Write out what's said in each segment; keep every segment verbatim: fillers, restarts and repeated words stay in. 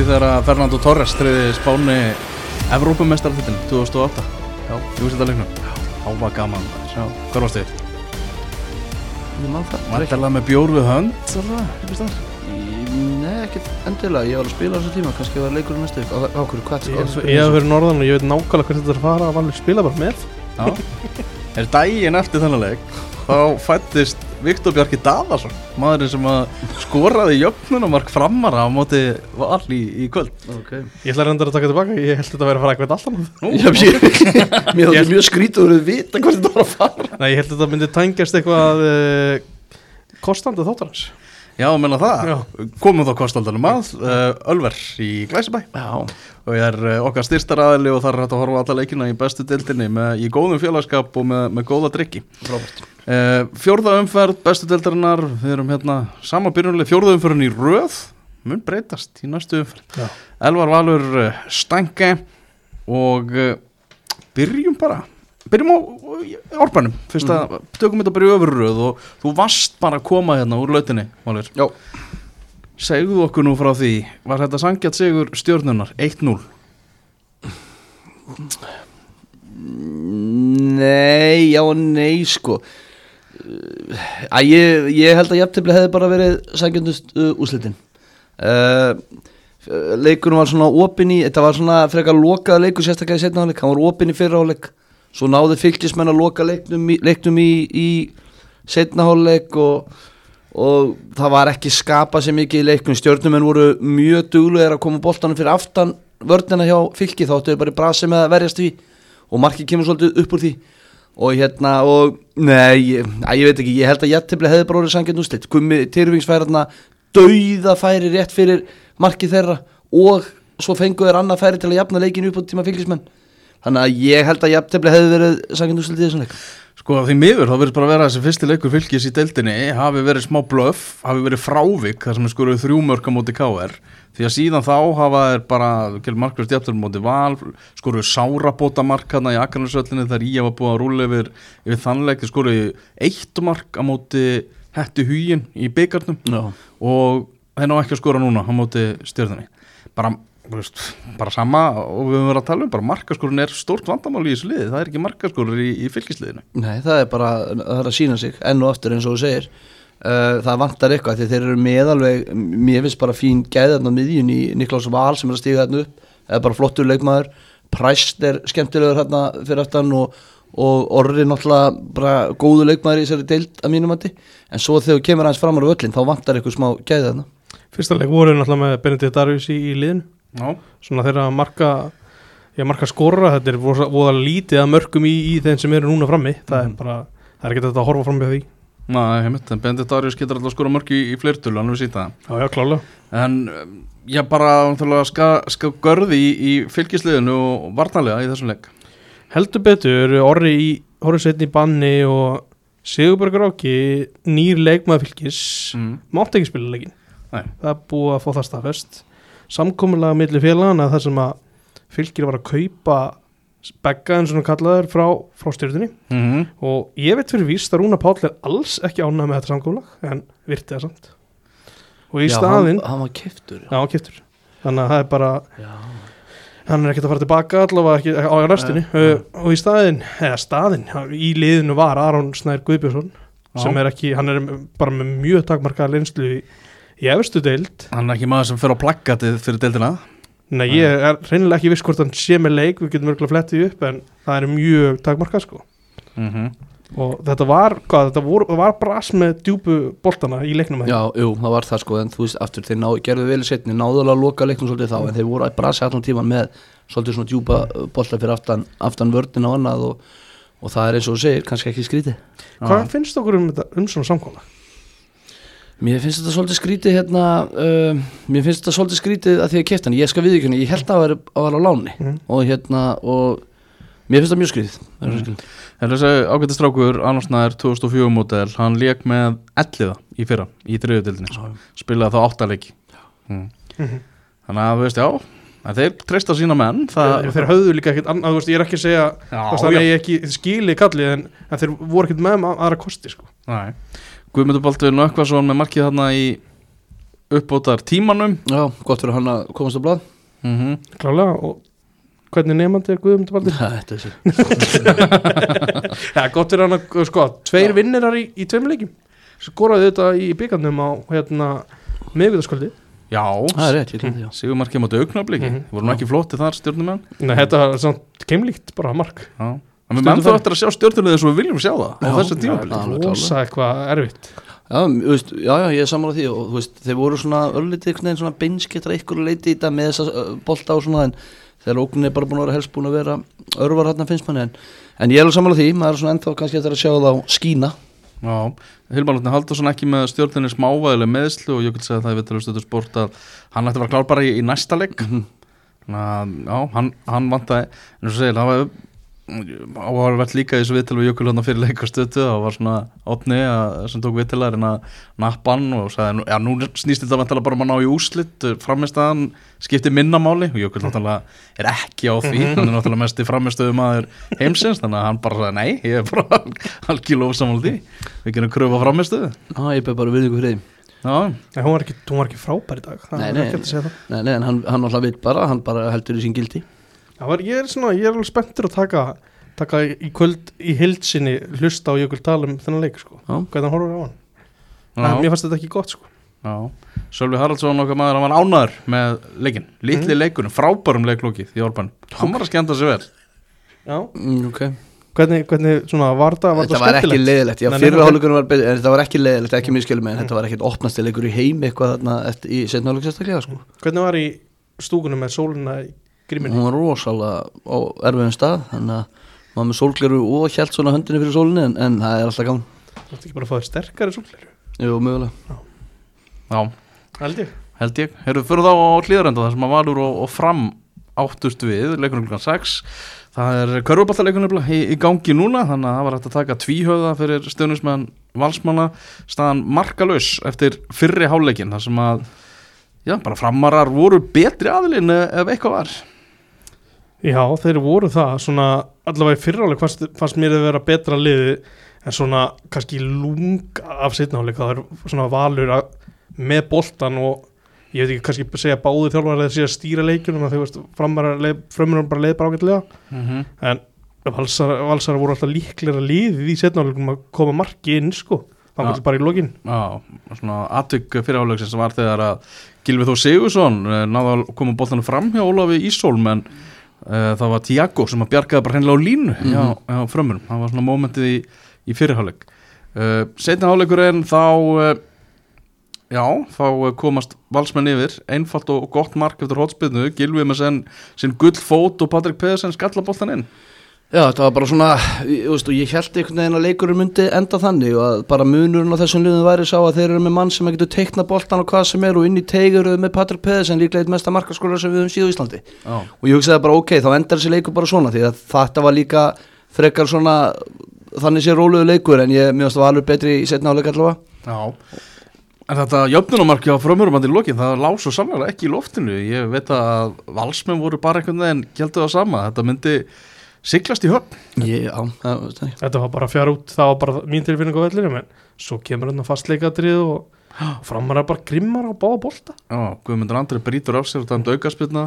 því þegar Fernando Torres tryggði Spáni Evrópumeistaratitilinn tvö þúsund og átta. Já, þú veist þetta leiknum. Já, var gaman. Já, hvar varstu þið? Ég man það. Væntanlega með bjór við hönd, alltaf, einhvers staðar? Nei, ekkert endilega. Ég var að spila á þessu tíma, kannski var leikurinn næstu vik. Á hverju, hvað er það? Ég hef verið norðan og ég veit nákvæmlega hvert þetta er að fara að vanlega spila bara með. Já. Er daginn eftir þennan leik, þá fættist Viktor Bjarki Daðarsson, maðurinn sem að skoraði jöfnunamark Framara á móti Val í, í kvöld. Okay. Ég ætla reyndar að taka tilbaka, ég held þetta að vera að fara eitthvað allt annað. Nú, ég, ég, mér þátti mjög skrítið að vita hvað þetta var að fara. Nei, ég held að þetta myndi tangjast eitthvað uh, kostandi þáttarins. Já, menna það. Já. Komum þá kostandanum að, uh, Ölver í Glæsibæ. Já. Og ég er uh, okkar styrstaraðili og þar er hægt að horfa alla leikina í bestu deildinni með, í góðum félagskap og með, með góða drykki. Frábært. Uh, fjórða umferð, bestu deildarinnar, við erum hérna sama byrjunlega, fjórða umferðin í röð, mun breytast í næstu umferð. Já. Elvar Valur uh, Stange og uh, byrjum bara. Byrjum á Árbænum, fyrst að mm. tökum þetta bara í öfurröð og þú varst bara að koma hérna úr lautinni, Valur. Já. Segðu okkur nú frá því, var þetta sanngjarnt sigur Stjörnunnar, eitt núll? Nei, já og nei, sko. Æ, ég, ég held að jafntefli hefði bara verið sanngjarnust uh, úrslitin. Uh, leikurinn var svona opinn í, þetta var svona frekar lokaða leikur, sérstaklega í seinni hálfleik, hann var opinn í fyrra hálfleik. Svo náði Fylkismenn að loka leiknum í, leiknum í, í seinna hálfleik og, og það var ekki skapað sér mikið í leiknum. Stjörnumenn voru mjög duglegir að koma boltanum fyrir aftan vörnina hjá Fylki, þá áttu við bara í brasi með að verjast því og markið kemur svolítið upp úr því og hérna og nei, ég, ég veit ekki, ég held að jafntefli hefði bara orðið sanngjarnt úrslit. Gummi Tyrfings færi þarna dauða færi rétt fyrir markið þeirra og svo fengu þeir annað færi til að jafna leikinu upp á tíma Fylkismenn. Þannig að ég held að jafntefli hefði verið sanngjarnt úrslit í þessum leik. Sko því miður þá verður bara að vera þessi fyrsti leikur Fylkis í deildinni hafi verið smá blöff, hafi verið frávik þar sem er skoruð þrjú mörk á móti K R því að síðan þá hafa þeir bara gerð markvist jafntefli móti Val, skoruð sárabóta mark hérna í Akranesöllinni þar í að var búið að rúlla yfir, yfir þannleik, skoruð eitt mark á móti Hetti Huginn í bikarnum no. og þeir ná ekki að skora núna á móti Stjörnunni. Bara Veist, bara sama og við höfum verið að tala um bara markaskorun er stórt vandamál í þessu liði, það er ekki markaskorur í, í Fylkisliðinu. Nei, það er bara það er að sína sig enn og aftur eins og þú segir uh, það vantar eitthvað því þeir eru með alveg, mér finnst bara fín gæðan á miðjun í Niklas Val sem er að stíga þarna upp, eða bara flottur leikmaður Præst er skemmtilegur hérna fyrir aftan og, og Orri náttúrulega bara góðu leikmaður í þessari deild að mínum mati, en svo þegar þú kemur aðeins fram á völlin þá vantar eitthvað smá gæði þarna. Fyrsta leik voru náttúrulega með Benedikt Darius í, í liðinu. Já. Svona þeirra marka ég marka skora, þetta er voða lítið að mörkum í, í þeim sem eru núna frammi það mm. er bara, það er ekki þetta að horfa fram með því. Næ, heimitt, en Benedikt Darius getur alltaf að skora mörk í, í fleirtölu, hann við sýta það. Já, já, klálega. En ég bara ska, ska görði í, í Fylkisliðinu og varnarlega í þessum leik. Heldur betur, Orri í Horfisveitn í banni og Sigurbergur Áki nýr leikmaður Fylkis mm. mátti ekki spila leikinn. Nei. Það er búið að fá það staðfest. Samkomulega milli félagana þar sem að Fylkir var að kaupa begga en svona kallaður frá, frá stjörnunni mm-hmm. og ég veit fyrir víst að Rúnar Páll er alls ekki ánægð með þetta samkomulag en virti það samt og í já, staðinn hann, hann var keyptur já, hann var keyptur þannig að það er bara já. Hann er ekkert að fara tilbaka allavega ekki á restinni uh, og í staðinn eða staðinn, í liðinu var Aron Snær Guðbjörnsson já. Sem er ekki, hann er bara með mjög takmarkaða reynslu í í efstu deild. Hann er ekki maður sem fer á plaggatið fyrir deildina. Nei, ég er reynilega ekki viss hvort hann sé með leik, við getum örgulega flettið upp en það er mjög takmarkað sko. Mm-hmm. Og þetta var, hvað, þetta vor, var bras með djúpu boltana í leiknum. Já, jú, það var það sko, en þú veist, aftur þeir ná, gerðu vel í setni, náðulega að loka leiknum svolítið þá, en þeir voru að brasi allan tíman með svolítið svona djúpa bolta fyrir aftan, aftan vörnina og annað og, og það er eins og þú segir, kannski ekki skrítið. Hvað finnst okkur um þetta, um svona samkomulag? Mér finnst þetta svolítið skrítið hérna, uh, mér finnst þetta svolítið skrítið að því að keypti hann, ég skal viðurkenna, ég held að það var að vera á láni mm. og hérna og mér finnst það mjög skrítið. Mm. Þessi ágæti strákur, Arnór Snær, tvö þúsund og fjögur módel, hann lék með elliða í fyrra, í þriðju deildinni, ah. spilaði þá átta leiki. Mm. Mm-hmm. Þannig að þú veist, já, þeir treysta sína menn. Það, þeir, þeir höfðu líka ekkert annað, þú veist, ég er ekki að segja, þannig að ég ekki skili kallið, en, en þeir voru ekkert með aðra kosti, sko. Nei. Guðmundur Baldvin Nökkvason með markið þarna í uppbótar tímanum. Já, gott fyrir hann að komast á blað. Mm-hmm. Klálega, og hvernig nefandi er Guðmundur Baldur? Þetta er sér. Já, gott fyrir hann að, sko, tveir vinnirar í, í tveim leikjum. Skoraði þetta í byggarnum á, hérna, miðvikudaskvöldi. Já, það er rétt, ég glemdi, já. Sigurmarkið mátu Augnabliki, mm-hmm. voru nú ekki flótti þar stjórnumenn. Nei, þetta var samt keimlíkt bara mark. Já, en við menn þá eftir að sjá stjórnulegði svo við viljum sjá það á þessu tímabili. Rosa eitthvað erfitt. Já, veist, já, já, ég er sammála því og þú veist, þeir voru svona örlítið einhvern veginn svona beinskettra ykkur leiti í þetta með þessa bolta og svona en þegar ógnin er bara búin að vera helst búin að vera örvar hérna finnst manni en, en ég er alveg sammála því, maður er svona ennþá kannski eftir að sjá það á skína. Já, Hilmar Árni Halldórsson ekki með stjórninni smávæðileg meðslu og ég vil segja það í Viðtalið Stöðvar Sport að hann ætti að vera klár bara í, í næsta leik. Mm-hmm. Þannig að, já, hann, hann vantaði, en svo segir, það var áhugavert líka í þessu viðtali við Jökul hérna fyrir leikastötu og var svona Árni sem tók viðtali en að nappa hann og sagði, já, nú snýst þetta vantilega bara um að ná í úrslit, framistæðan skipti minna máli og Jökul náttúrulega er ekki á því, hann er náttúrulega mest í framistöðumaður heimsins, þannig að hann bara sagði, nei, ég er bara algjörlega ósammála því, við gerum kröfu á framistöðu. Já, ég ber bara virðingu fyrir því. Já, Nei, hún var ekki, hún var ekki frábær í dag, það Nei, er nei. ekki hægt að segja það. Nei, nei, en hann, hann alltaf veit bara, hann bara heldur í sín gildi. Það var, ég er svona, ég er alveg spenntur að taka, taka í kvöld í heildsinni hlusta á Jökul tala um þennan leik, sko. Já. Hvernig hann horfir á hann. já, En mér fannst þetta ekki gott, sko. já. Sölvi Haraldsson okkar maður, hann var ánæður með leikinn, litli mm. leikunum, frábærum leiklókið í Orban, hann var að skemmta sig vel. Já. Mm, ok. Hvernig, hvernig, svona, var það, var Þetta það var ekki skemmtilegt? leiðilegt, já, Nei, nei, fyrra ok. hálfleikurinn var betri, en þetta var ekki leiðilegt, ekki mjög skilum með, en þetta var ekkert opnasti leikur í heim eitthvað þarna eftir, í seinna hálfleik sérstaklega, sko. Hvernig var í stúkunum með sólina í gríminni? Hún var rosalega á erfiðum stað, þannig að maður með sólgleru og hélt svona höndinni fyrir sólinni, en, en það er alltaf gaman. Þú ætti ekki bara að fá þér sterkari sólgleru? Jú, mögulega. Já, Held ég. held ég. Heyrðu, fyrir þá á Hlíðarenda þar sem að Valur og, og Fram áttust við, leikunum klukkan sex. Það er körfuboltaleikunum í, í gangi núna, þannig að það var hægt að taka tvíhöfða fyrir stuðningsmenn Valsmanna, staðan markalaus eftir fyrri hálfleikinn, þar sem að, já, bara Framarar voru betri aðilinn ef eitthvað var. Já, þeir voru það, svona, allavega í fyrra hálfleik fannst, fannst mér að vera betra liði, en svona, kannski lunga af seinna hálfleik, það er svona Valur að, með boltan og ég veit ekki, kannski segja báði þjálfar að þeir sé að stýra leikjunum að þeir veist, framarar bara leið bara ágætlega Mm-hmm. en valsar, valsar voru alltaf líklega liðið í setna hálfleikum að koma marki inn, sko, það var bara í lokin. Já, svona atvik fyrir hálfleiksins sem var þegar að Gylfi Þór Sigurðsson náði að koma boltanum fram hjá Ólafi Ísólm en uh, það var Tiago sem að bjargaði bara hreinlega á línu mm-hmm. hjá, hjá frömmurum, það var svona momentið í, í fyrir hálfleik. Uh, setna hálfleikurinn þá uh, já, þá komast Valsmenn yfir, einfalt og gott mark eftir hotspyrnu, Gylfi með sen, sinn gullfót og Patrik Pedersen skalla boltan inn. Já, þetta var bara svona, ég, veist, ég held einhvern veginn að leikurinn myndi enda þannig og að bara munurinn á þessum liðum væri sá að þeir eru með mann sem getur teiknað boltan og hvað sem er og inn í teigur með Patrik Pedersen, líklega eitt mesta markaskólar sem við höfum síðu í Íslandi. Já. Og ég hugsaði bara ok, þá endar þessi leikur bara svona því að þetta var líka frekar svona, þannig sé róluðu leikur en ég mjögst að var alveg betri í setna áleik allavega. Já. En þetta jöfnunumarki á frömmurum í lokin, það lá svo sannlega ekki í loftinu. Ég veit að Valsmenn voru bara einhvern veginn héldu það sama. Þetta myndi siglast í höfn. Ég, já, það var það. Þetta var bara fjár út, það var bara mín tilfinning á vellinu, en svo kemur hérna fastleikadrið og, og framarar bara grimmar á báða bolta. Já, Guðmundur Andri brýtur af sér og dæmd aukaspyrna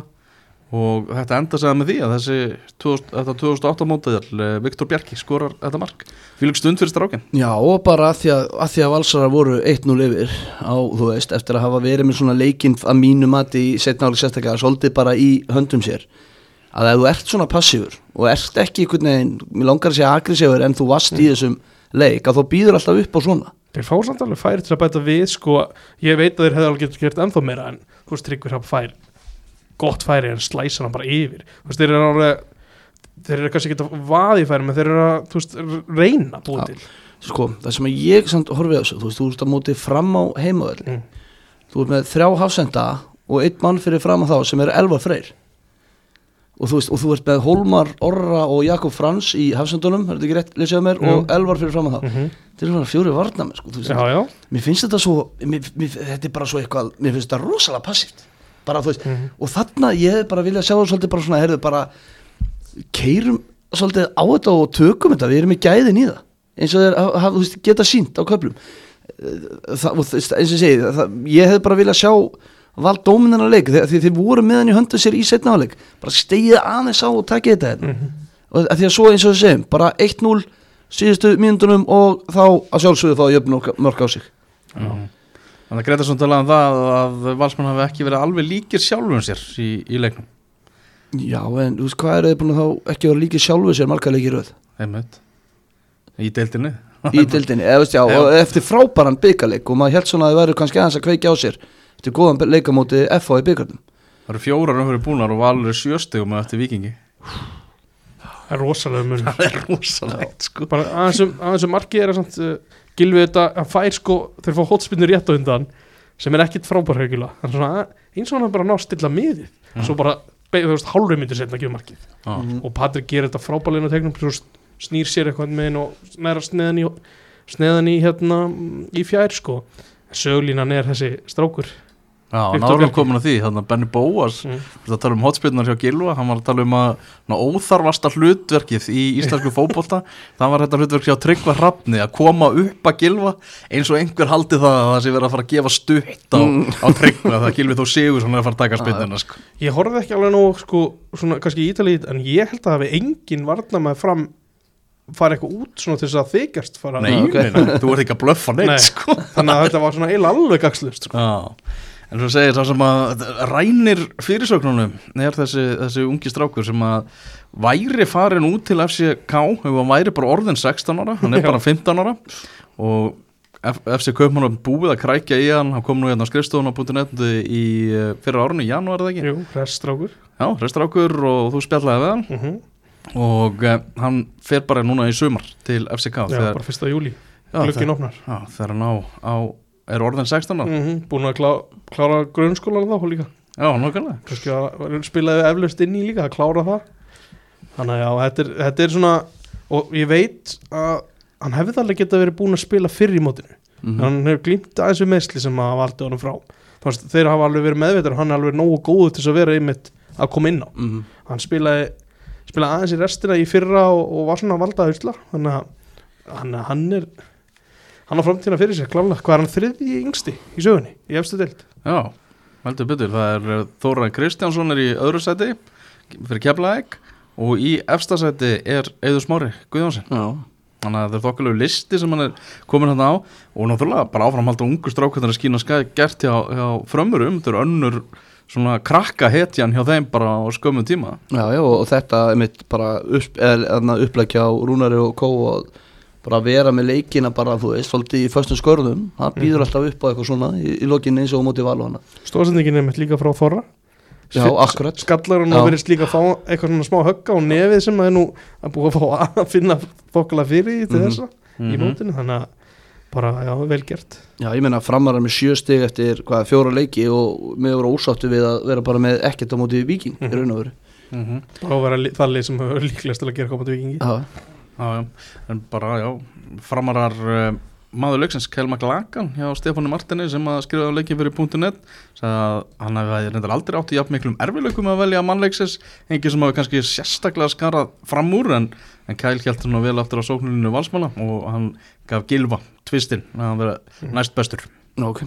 og þetta enda segja með því að þessi tvö þúsund og átta mótið Viktor Bjarki skorar þetta mark. Fylg stund fyrir strákin. Já, og bara að því að, að, því að Valsarar voru eitt núll yfir á, þú veist, eftir að hafa verið með svona leikinn að mínu mati í seinna áleik sérstaklega, svolítið bara í höndum sér. Að ef þú ert svona passífur og ert ekki einhvern veginn, mér langar að segja aggressífur en þú varst mm. í þessum leik, að þú býður alltaf upp á svona. Þeir fá samt alveg færi til að bæta við, sko, ég veit að þeir hefði alveg gert ennþá meira en þú veist, Tryggvi Hrafn fær gott færi en slæsa hann bara yfir. Þú veist, þeir eru alveg, þeir eru kannski ekki að vaði færi, menn þeir eru að, þú veist, reyna búið ja. til. Sko, það sem ég samt horfið á þessu, þú veist, þú veist að móti fram á heimavöld, mm. þú veist með þrjá hafsenda og einn mann fyrir fram á þá sem er Elvar Freyr. Og þú veist, og þú ert með Hólmar, Orra og Jakob Frans í hafsendunum, er þetta ekki rétt, lesið mér, mm. og Elvar fyrir fram á þá. Mm-hmm. Þetta er svona fjóri varnamenn, sko, þú veist. Já, já. Mér finnst þetta svo, mér, mér, þetta er bara svo eitthvað, mér finnst þetta rosalega passíft. Bara, þú veist, mm-hmm. og þarna ég hef bara viljað sjá það svolítið bara svona, heyrðu, bara keyrum svolítið á þetta og tökum þetta, við erum í gæðin í það, eins og þeir hafa, þú veist, geta sínt á köflum. það, eins og ég segi það, ég hef bara viljað sjá Val dóminana leik því, því þeir voru með hann í höndu sér í seinna hálfleik, bara stegið aðeins á og takið þetta hérna. mm-hmm. og því að svo eins og við segjum bara eitt núll síðustu mínúndunum og þá að sjálfsögðu fá jöfn mörg á sig. mm-hmm. Þannig að Gretarsson talaði um það að Valsmenn hafi ekki verið alveg líkir sjálfum sér í, í leiknum. Já, en þú veist hvað er þau búin að þá ekki verið líkir sjálfum sér marga leikir röð? Einmitt. Í deildinni. Í deildinni, eða veist já, já. Og eftir frábæran byggarleik og maður held svona að þau væru kannski aðeins að kveikja á sér eftir góðan leikamóti F H í byggarnum. Það eru fjórar umhverju búnar og Valur er sjöstegum eftir Víkingi. Það er rosalega mun. Það er rosalegt sko. Bara aðeins um, aðeins um markið er að samt, uh, Gylfi þetta, hann fær sko þeir fá hótspinnur rétt á undan sem er ekkit frábær haugulega. Þannig svona eins og hann bara ná stilla miðið. Mm. Svo bara, þú veist, hálfri myndir setna að gefa markið. Mm. Og Patrik gerir þetta frábærlega tegnum, svo snýr sér eitthvað með henn og næra sneðan í, sneðan í hérna í fjær sko. Söglínan er þessi strákur. Já, náður komin að því, þannig að Benny Bóas mm. að tala um hotspinnar hjá Gylfa, hann var að tala um að ná, óþarvasta hlutverkið í íslensku fótbolta, það var þetta hlutverk hjá Tryggva Hrafni að koma upp að Gylfa eins og einhver haldi það að það sé verið að fara að gefa stutt á, mm. á Tryggva það Gylfi þó sigur svona að fara að taka spinnina sko. Ég horfði ekki alveg nú sko, svona kannski í Ítalíu, en ég held að það hafi engin varnarmaður fram fara eitthvað út svona til þess að þykjast fara. Nei, okay. Nei, þú ert ekki að blöffa neitt Nei. Sko. Þannig að þetta var svona eiginlega alveg gagslust sko. En svo segir það sem að rænir fyrirsögnunum er þessi, þessi ungi strákur sem að væri farin út til F C K ef hann væri bara orðin sextán ára, hann er bara fimmtán ára og F- FC Kaupmann búið að krækja í hann, hann kom nú hérna á skrifstofuna punktur net í fyrra árinu, í janúar eða ekki? Jú, reststrákur. Já, reststrákur og þú spjallaði við hann uh-huh. og uh, hann fer bara núna í sumar til F C K. Já, þegar, bara fyrsta júlí, glukkin opnar. Já, þegar hann á, á er orðin sextán ára. Mm-hmm. Búin að klá, klára grunnskólan þá líka. Já, nokkulega. Kannski að spilaði eflaust inn í líka að klára það. Þannig að já, þetta er, þetta er svona, og ég veit að hann hefði alveg getað verið búin að spila fyrr í mótinu. Mm-hmm. Hann hefur glímt aðeins við meðsli sem að valdi honum frá. Þannig að þeir hafa alveg verið meðveitar og hann er alveg nógu góður til að vera einmitt að koma inn á. Mm-hmm. Hann spilaði, spilaði aðeins í restina í fyrra og, og var svona valdaði usla. Þannig að hann, hann er... Hann á framtíðina fyrir sér, klálega. Hvað er hann þriðji yngsti í sögunni, í efstu deild? Já, veldur betur. Það er Þóra Kristjánsson er í öðru sæti fyrir Keflavík og í efsta sæti er Eiður Smári Guðjónsson. Já. Þannig að það er þokkalegu listi sem hann er komin hann á og náttúrulega bara áframhald á ungu strákvæðar að skína skæð gert hjá, hjá frömmurum. Það er önnur svona krakka hetjan hjá þeim bara á skömmum tíma. Já, já, og þetta er mitt bara upp, upplækja á Rúnari og Kó og bara að vera með leikina bara, þú veist, svolítið í föstum skörðum, það býður mm. alltaf upp á eitthvað svona í, í lokinni eins og á móti Val og hana. Stóðsendingin er með líka frá Þorra. Já, akkurat. Skallar hann og verðist líka að fá eitthvað svona smá högga og nefið sem það er nú að búið að fá að finna þokkalega fyrir í til mm-hmm. þessa mm-hmm. í mótinu, þannig að bara, já, vel gert. Já, ég meina Framarar með sjö stig eftir hvað, fjóra leiki og með voru ósáttu við að vera bara með ekkert á móti Víking mm-hmm. í raun og veru. Mm-hmm. Bara að vera það leið sem hefur líklegast til að gera komandi Víkingi. Já. Já, já, en bara, já, Framarar uh, maður leiksins, Kjell Maklagan hjá Stefáni Martini sem að skrifa á leikinn fyrir punktur net sagði að hann hefði reyndar aldrei átt í jafn miklum erfiðleikum að velja mannleiksins, engin sem hafi kannski sérstaklega skarað fram úr en, en Kjell hélt hann vel aftur á sóknuninu Valsmanna og hann gaf Gylfa tvistinn að hann vera mm. næst bestur. Ok.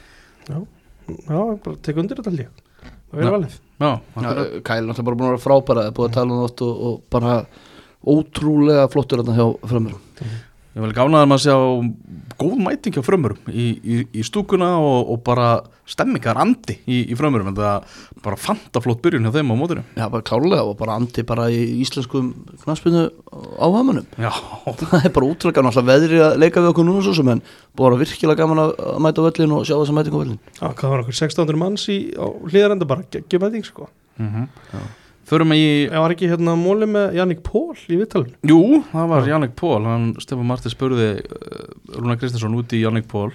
Já, já, bara tek undir þetta líka, það verður valið. Já, já Kjell er náttúrulega bara búin að vera frábæra, búin að tala um þetta og, og bara ótrúlega flottur þarna hjá Frömmurum. Ég vil gánaðum að sjá góð mæting hjá Frömmurum í, í, í stúkuna og, og bara stemmingar andi í, í Frömmurum, en það bara fanta flott byrjun hjá þeim á mótinu. Já, bara klárlega og bara andi bara í íslenskum knattspyrnu áhagamönnum. Já. Það er bara útrúlega gaman alltaf veðri að leika við okkur núna svo sem en bara virkilega gaman að mæta á völlin og sjá þessa mæting á völlin. Já, hvað var okkur sextán hundruð manns í á hliðarenda bara, geggjum mæting sko. Mhm. Já. Förum í... Það var ekki hérna móli með Jannik Pól í viðtalinu? Jú, það var Jannik Pól, hann Stefán Marti spurði uh, Rúnar Kristinsson út í Jannik Pól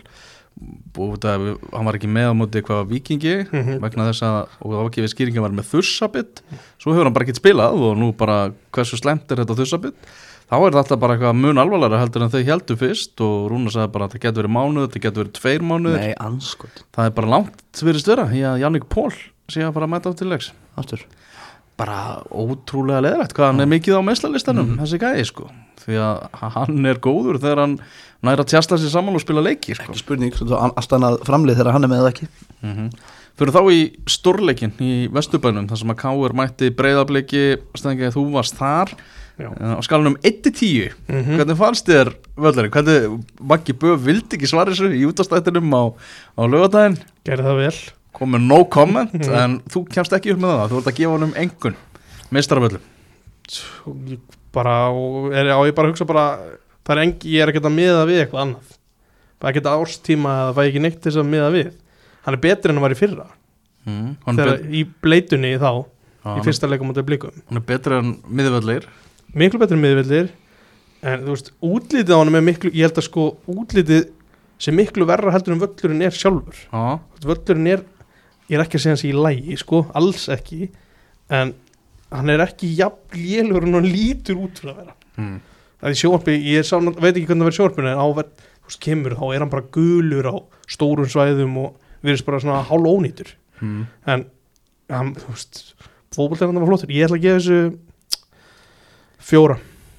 og það, hann var ekki með á móti eitthvað Víkingi mm-hmm. vegna þess að, og það var ekki við skýringin var með þursabitt, svo hefur hann bara ekkert spilað og nú bara hversu slæmt er þetta þursabitt, þá er þetta alltaf bara eitthvað mun alvarlega heldur en þau heldur fyrst og Rúnar sagði bara að það getur verið mánuð, það getur verið tveir mánuðir. Nei, anskot. Það er bara langt virðist vera í að Jannik Pól sé að fara að mæta á til leiks. Aftur. bara ótrúlega leðilegt hvað hann er mikið á meislalistanum mm. þessi gæði sko, því að hann er góður þegar hann næra að tjasta sér saman og spila leiki sko. Ekki spurning, allt annað framlið þegar hann er með það ekki mm-hmm. Fyrir þá í stórleikin í Vesturbænum þar sem að K R mætti Breiðabliki, Stengi, þú varst þar Já. á skalanum eitt til tíu mm-hmm. hvernig fannst þér völlari, hvernig Maggi Bö vildi ekki svara þessu í útastættinum á, á laugardaginn gerði það vel komið no comment mm. en þú kemst ekki upp með það, þú ert að gefa honum engun meistaraföllum bara, er, á ég bara að hugsa bara það er engi, ég er ekki að miða við eitthvað annað bara ekki að árstíma að það er ekki neitt þess að miða við hann er betri en hann var í fyrra mm. þegar bet... í bleitunni þá ah, í fyrsta leikum átti Blikum hann er betri en miðvöllir miklu betri en miðvöllir en þú veist, útlitið á hann er miklu ég held að sko, útlitið sem miklu verra heldur en völlurinn er sjálfur ah. völlurinn er ég er ekki að segja hans í lægi, sko, alls ekki en hann er ekki jafn lélugur en hann lítur út fyrir að vera mm. það er í sjónvarpi, ég sá, veit ekki hvernig það verið sjónvarpinu en á, þú veist, kemur þá er hann bara gulur á stórum svæðum og virðist bara svona hálf ónýtur mm. en hann, þú veist fótboltinn var flottur, ég ætla að gefa þessu fjóra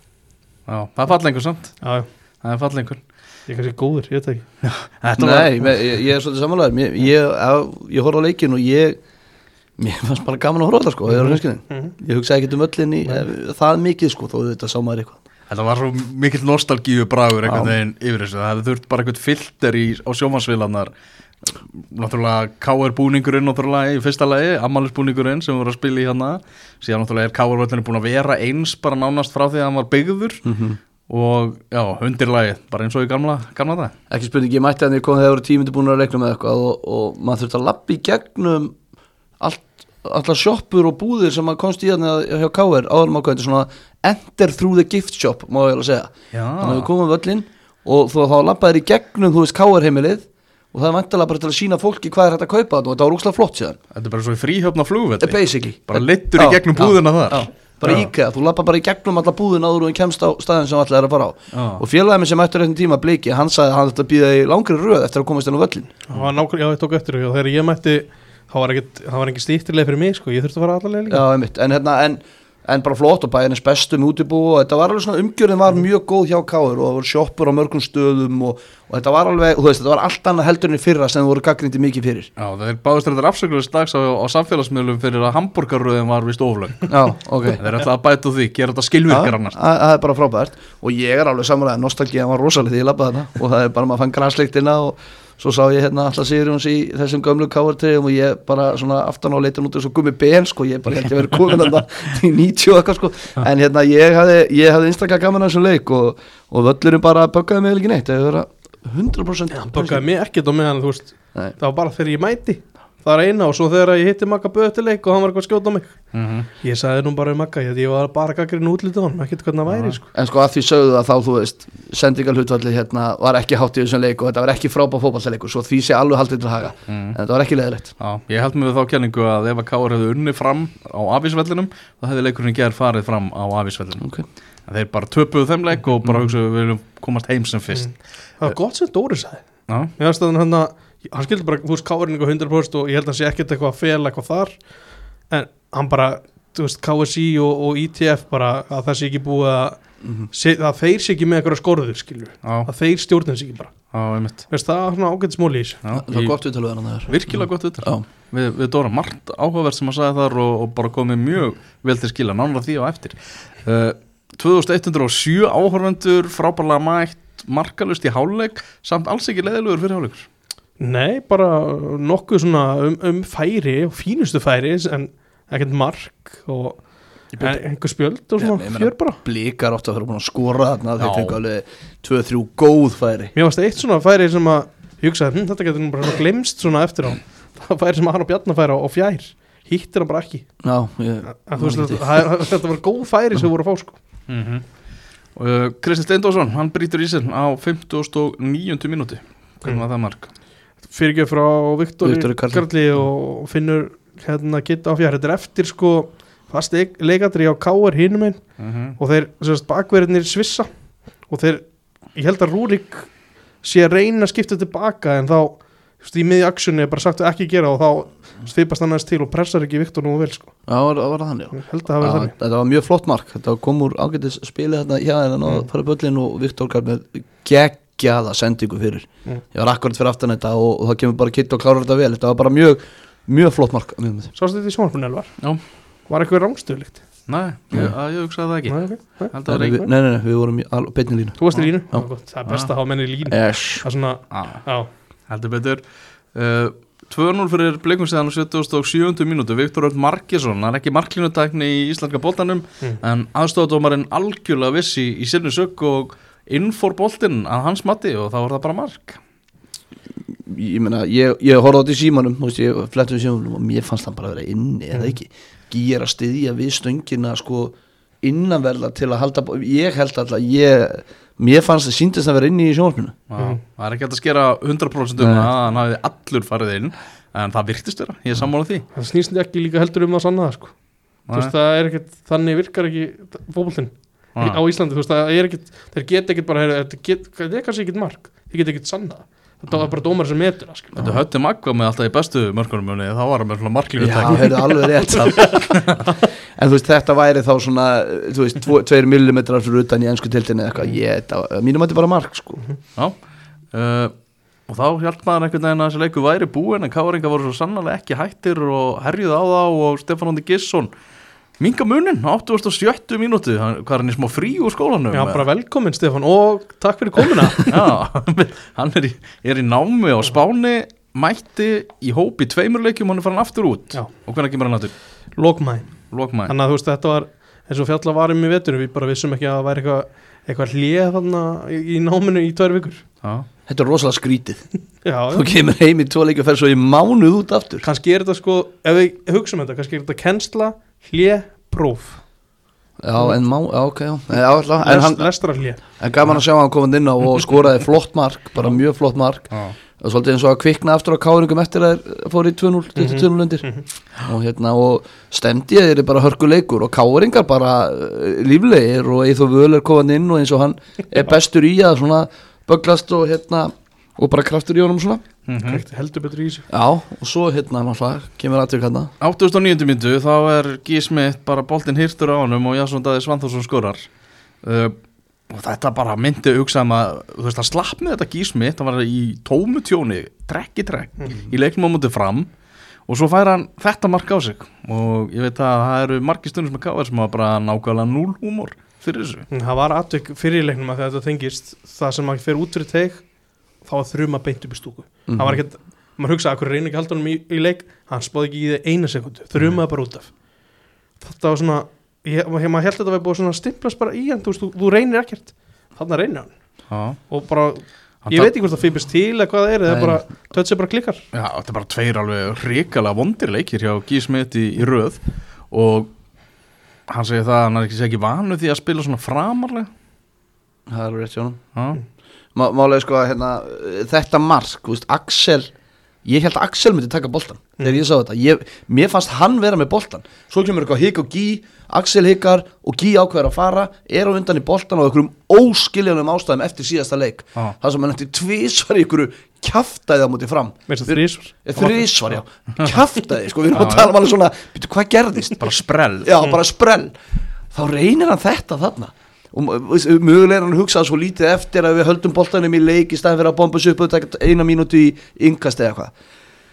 Já, það er fallengur samt Já, það er fallengur Ég er kannski góður, ég veit ekki Já, Nei, var... ég, ég er svolítið samanlegaður ég, ég, ég horf á leikinn og ég mér fannst bara gaman að horfa á þetta sko mm -hmm. ég hugsaði ekkert um öllin í það mikið sko, þó þetta sá maður eitthvað Þetta var svo mikill nostalgíu bragur einhvern veginn yfir þessu, það hefði þurft bara eitthvað filter í, á sjónvarpsvélarnar náttúrulega K R búningurinn náttúrulega í fyrsta lagi, afmælisbúningurinn sem voru að spila í hana, síðan náttúrulega er K R völlin búin að vera eins bara nánast frá því að hann var byggður mm -hmm. og já, undirlagið, bara eins og í gamla, gamla það. Ekki spurning, ég mætti að ég kom þegar það voru tímindi búin að reikna með eitthvað og, og maður þurfti að lappa í gegnum allt, allar sjoppur og búðir sem maður komst í hérna hjá K R áðurum ákvæmdi svona enter through the gift shop, má ég alveg segja. Já. Þannig að við komum völlin og þú þá lappaðir í gegnum, þú veist, K R heimilið og það er vantilega bara til að sína fólki hvað er hægt að kaupa þetta og þetta var úkslega flott síðan. Þetta er bara svo í fríhöfna flugvelli. Basically. Bara littur í gegnum búðina þar. Já. Bara íkja, þú lappa bara í gegnum alla búðina áður og þú kemst á staðin sem allir er að fara á ah. og félagið minn sem ættur einhvern tíma Bliki, hann sagði að hann þetta býða í langri röð eftir að komast inn á völlin. Já, nákvæmlega, ég tók eftir því og þegar ég mætti þá var ekki stýttilega fyrir mig sko, ég þurfti að fara allarlega líka. Já, einmitt, en hérna, en en bara flott og bæjarins bestum útibú og þetta var alveg svona, umgjörðin var mjög góð hjá K R og það voru sjoppur á mörgum stöðum og, og þetta var alveg, þú veist, þetta var allt annað heldur enn í fyrra sem voru gagnrýndi mikið fyrir. Já, það er báðist þetta afsökulegst dags á, á samfélagsmiðlum fyrir að hamburgarröðin var vist oflögn. Já, ok. Það er alltaf að bæta því, gera þetta skilvirkar annars. Já, það er bara frábært og ég er alveg samanlega, nostalgían var rosalega því ég labbaði þarna og það er bara maður fann græslyktina og svo sá ég hérna alltaf Sigurjóns í þessum gömlu K R-treyjum og ég bara svona aftan á leitin út og svo gummi ben sko, ég bara held ég að vera komin þarna í níutíu eitthvað sko, en hérna ég hafði, ég hafði einstaklega gaman að þessum leik og, og völlurinn bara böggaði mig ekki neitt, það var hundrað prósent ja, böggaði mig ekkert á meðan, þú veist, Nei. það var bara þegar ég mæti, það er eina og svo þegar ég hitti Magga Böð til leik og hann var eitthvað skjóta á mig mm -hmm. ég sagði nú bara um Magga, ég, ég var bara gaggrinn útlítið á hann, ekkert hvernig það væri sko. En sko að því sögðu að þá, þú veist, sendingalhutfallið hérna var ekki hátt í þessum leik og þetta var ekki frábær fótballleikur, svo því sé alveg haldið til haga mm. en þetta var ekki leiðilegt. Já, ég held með þá kenningu að ef að K R hefði unni fram á afvísvellinum, þá hefði leikurinn gerð farið fram á afvísvellinum okay. Þeir bara töpuðu þeim leik og bara hugsaðu við viljum komast heim sem fyrst mm. Það var gott sem Dóri sagði hann skildi bara, þú veist, K R eitthvað hundrað prósent og ég held að hann sé ekkert eitthvað að fela eitthvað þar en hann bara, þú veist, K S I og, og I T F bara að það sé ekki búið að mm -hmm. sé, að þeir sé ekki með eitthvað skorður, skilju að þeir stjórnum sé ekki bara á, einmitt veist, það er svona ágætt smóli í þessu það var gott viðtal við hann það virkilega gott viðtal við, við Dóra, margt áhugavert sem hann sagði þar og, og bara komið mjög vel til skila nánar því á eftir uh, tvö þúsund eitt hundruð og sjö áhorfendur frábærlega mætt, markalust í hálfleik samt alls ekki leiðilegur fyrir hálfleikur. Nei, bara nokkuð svona um, um færi og fínustu færi en ekkert mark og einhver spjöld og svona ja, fjör bara. Blikar ofta að vera búin að skora þarna þeir fengi alveg tvö þrjú góð færi. Mér varst eitt svona færi sem að ég hugsaði, hm, þetta getur nú bara glemst svona eftir á. Það færi sem að hann og Bjarnar færi á fjær, hittir hann bara ekki. Já, ég, að, veist, það, þetta var góð færi sem voru að fá sko. Mm -hmm. uh, Kristinn Steindórsson, hann brýtur í sig á fimmtugasta og níundu mínúti. Hvernig var það mark? Fyrirgjöf frá Viktor Karli og finnur hérna geta á fjær. Þetta er eftir sko fast leikatri á K R hinum einn uh -huh. og þeir sérst bakverðinir svissa og þeir, ég held að Rúrik sé að reyna að skipta tilbaka en þá Just í miðju aksjunni er bara sagt að ekki gera og þá svipast hann aðeins til og pressar ekki Viktor nú vel sko. Já, það var, var þannig, já. Held að það var þannig. Þetta var mjög flott mark, þetta kom úr ágætis spili hérna hjá hennan og fara böllin og Viktor gaf með geggjaða sendingu fyrir. Mm. Ég var akkurat fyrir aftan þetta og, og það kemur bara kitt og klárar þetta vel. Þetta var bara mjög, mjög flott mark. Sástu þetta í sjónvarpinu Elvar? Já. Var eitthvað rángstöðulikt? Nei, ég, ég hugsaði það ekki. Nei, okay. Nei, nei, nei, nei, við vorum í beinni línu. Þú varst í línu? Já. Það er best að hafa menni í línu. Yes. Það er svona, já. Heldur betur. Uh, tvö núll fyrir Blikum síðan á sjötugasta og sjöundu mínútu. Viktor Örn Margeirsson, hann er ekki marklínutækni í íslenska boltanum, mm. en aðstofadómarinn algjörlega vissi í sinni sögg og innfór boltinn að hans mati og þá var það bara mark. Ég meina, ég, ég horfði á þetta í símanum, þú veist, ég flettum í símanum og mér fannst hann bara að vera inni mm. eða ekki. Gýra stiðja við stöngina sko innanverða til að halda, ég held alltaf, ég, mér fannst það síndist að vera inni í sjónvarpinu. Mm. Það er ekki hægt að skera hundrað prósent um það, hann hafði allur farið inn, en það virtist vera, ég er sammála því. Það snýst ekki líka heldur um það sanna það sko. Þú veist, það er ekkert, þannig virkar ekki fótboltinn á Íslandi, þú veist, það er ekkert, þeir geta ekkert bara, þetta get, er kannski ekkert mark, þeir geta ekkert sanna það. Þetta var bara dómar sem metur það. Þetta höfði Magga með alltaf í bestu mörkunum, þá var hann með svona marklínu tækni. Já, heyrðu alveg rétt en þú veist, þetta væri þá svona þú veist, tvo, tveir millimetrar fyrir utan í ensku deildinni eða eitthvað, ég, þetta, mínum þetta bara mark sko. Já, uh, og þá hjálp maður einhvern veginn að þessi leiku væri búin, en Káringa voru svo sannarlega ekki hættir og herjuði á þá og Stefán Óndi Gisson minka munin, áttugasta og sjöttu mínútu, hvað er hann í smá frí úr skólanum? Já, bara velkomin Stefán og takk fyrir komuna. Já, hann er í, er í námi á Spáni, mætti í hópi tveimur leikjum, hann er farin aftur út. Já. Og hvernig kemur hann aftur? Lokmæ. Lokmæ. Þannig að þú veist, þetta var eins og fjalla varum í vetur, við bara vissum ekki að það væri eitthvað, eitthvað hlið þarna í, í náminu í tvær vikur. Já. Þetta er rosalega skrítið. Já. Þú kemur heim í tvo leiki og fer svo í mánuð út aftur. Kannski er þetta sko, ef við hugsaum þetta, kannski er þetta kennsla, hlið, próf. Já, en má, já, ok, já. já alltaf, en hann, Lestra hlið. En gaman að sjá hann komað inn á og skoraði flott mark, bara mjög flott mark. Já. Og svolítið eins og að kvikna aftur á Káringum eftir að það fór í tvö núll, tvö núll undir. Og hérna, og stemdi þeir eru bara hörkuleikur og Káringar bara uh, líflegir og Eyþór Völ er komað inn og eins og hann er bestur í að svona böglast og hérna og bara kraftur í honum svona mm-hmm. heldur betur í þessu. Já, og svo hérna náttúrulega kemur aðtök hérna áttugasta og níundu mínútu, þá er Gísmith bara boltinn hirtur á honum og Jason Daði Svanþórsson skorar uh, og þetta bara myndi hugsa um að þú veist, hann slapp með þetta Gísmith, hann var í tómu tjóni trekk í trekk mm-hmm. í leiknum á mútið fram og svo fær hann þetta mark á sig og ég veit að það eru margir stundum með K R sem hafa bara nákvæmlega núll húmor fyrir þessu. Það var atvik fyrir leiknum að þetta tengist það sem maður fer út fyrir teik þá var þrjuma beint upp í stúku mm-hmm. það var ekkert, maður hugsaði að hverju reynir ekki halda honum í, í leik, hann spáði ekki í það eina sekundu þrjumaði mm-hmm. bara út af þetta var svona, ég, maður held að þetta var búið svona stimplast bara í hann, þú veist, þú, þú reynir ekkert þarna reynir hann ah. og bara, hann ég veit ekki hvort það fýpist til eða hvað það er, eða bara, tötsi bara klikkar. Já, þetta er bara tveir alveg hrikalega vondir leikir hjá Gísmith í, í röð og hann segir það, hann er ekki, ekki vanu því að spila svona framarlega. Það er rétt hjá hann. Já. Má, málega sko að hérna, þetta mark, veist, Axel, ég held að Axel myndi taka boltan mm. þegar ég sá þetta, ég, mér fannst hann vera með boltan, svo kemur eitthvað hik og gí, Axel hikar og gí ákveður að fara, er á undan í boltan og einhverjum óskiljanum ástæðum eftir síðasta leik, ah. það sem hann eftir tvísvar í einhverju kjaftaði á móti fram. Meist það þrísvar? Þrísvar, já, kjaftaði, sko, við erum að tala um alveg svona, byrju, hvað gerðist? Bara sprell. Já, bara sprell. Þá reynir hann þetta þarna. Og mögulega er hann hugsað svo lítið eftir að við höldum boltanum í leik í staðin fyrir að bomba sig upp og taka eina mínútu í yngast eða eitthvað.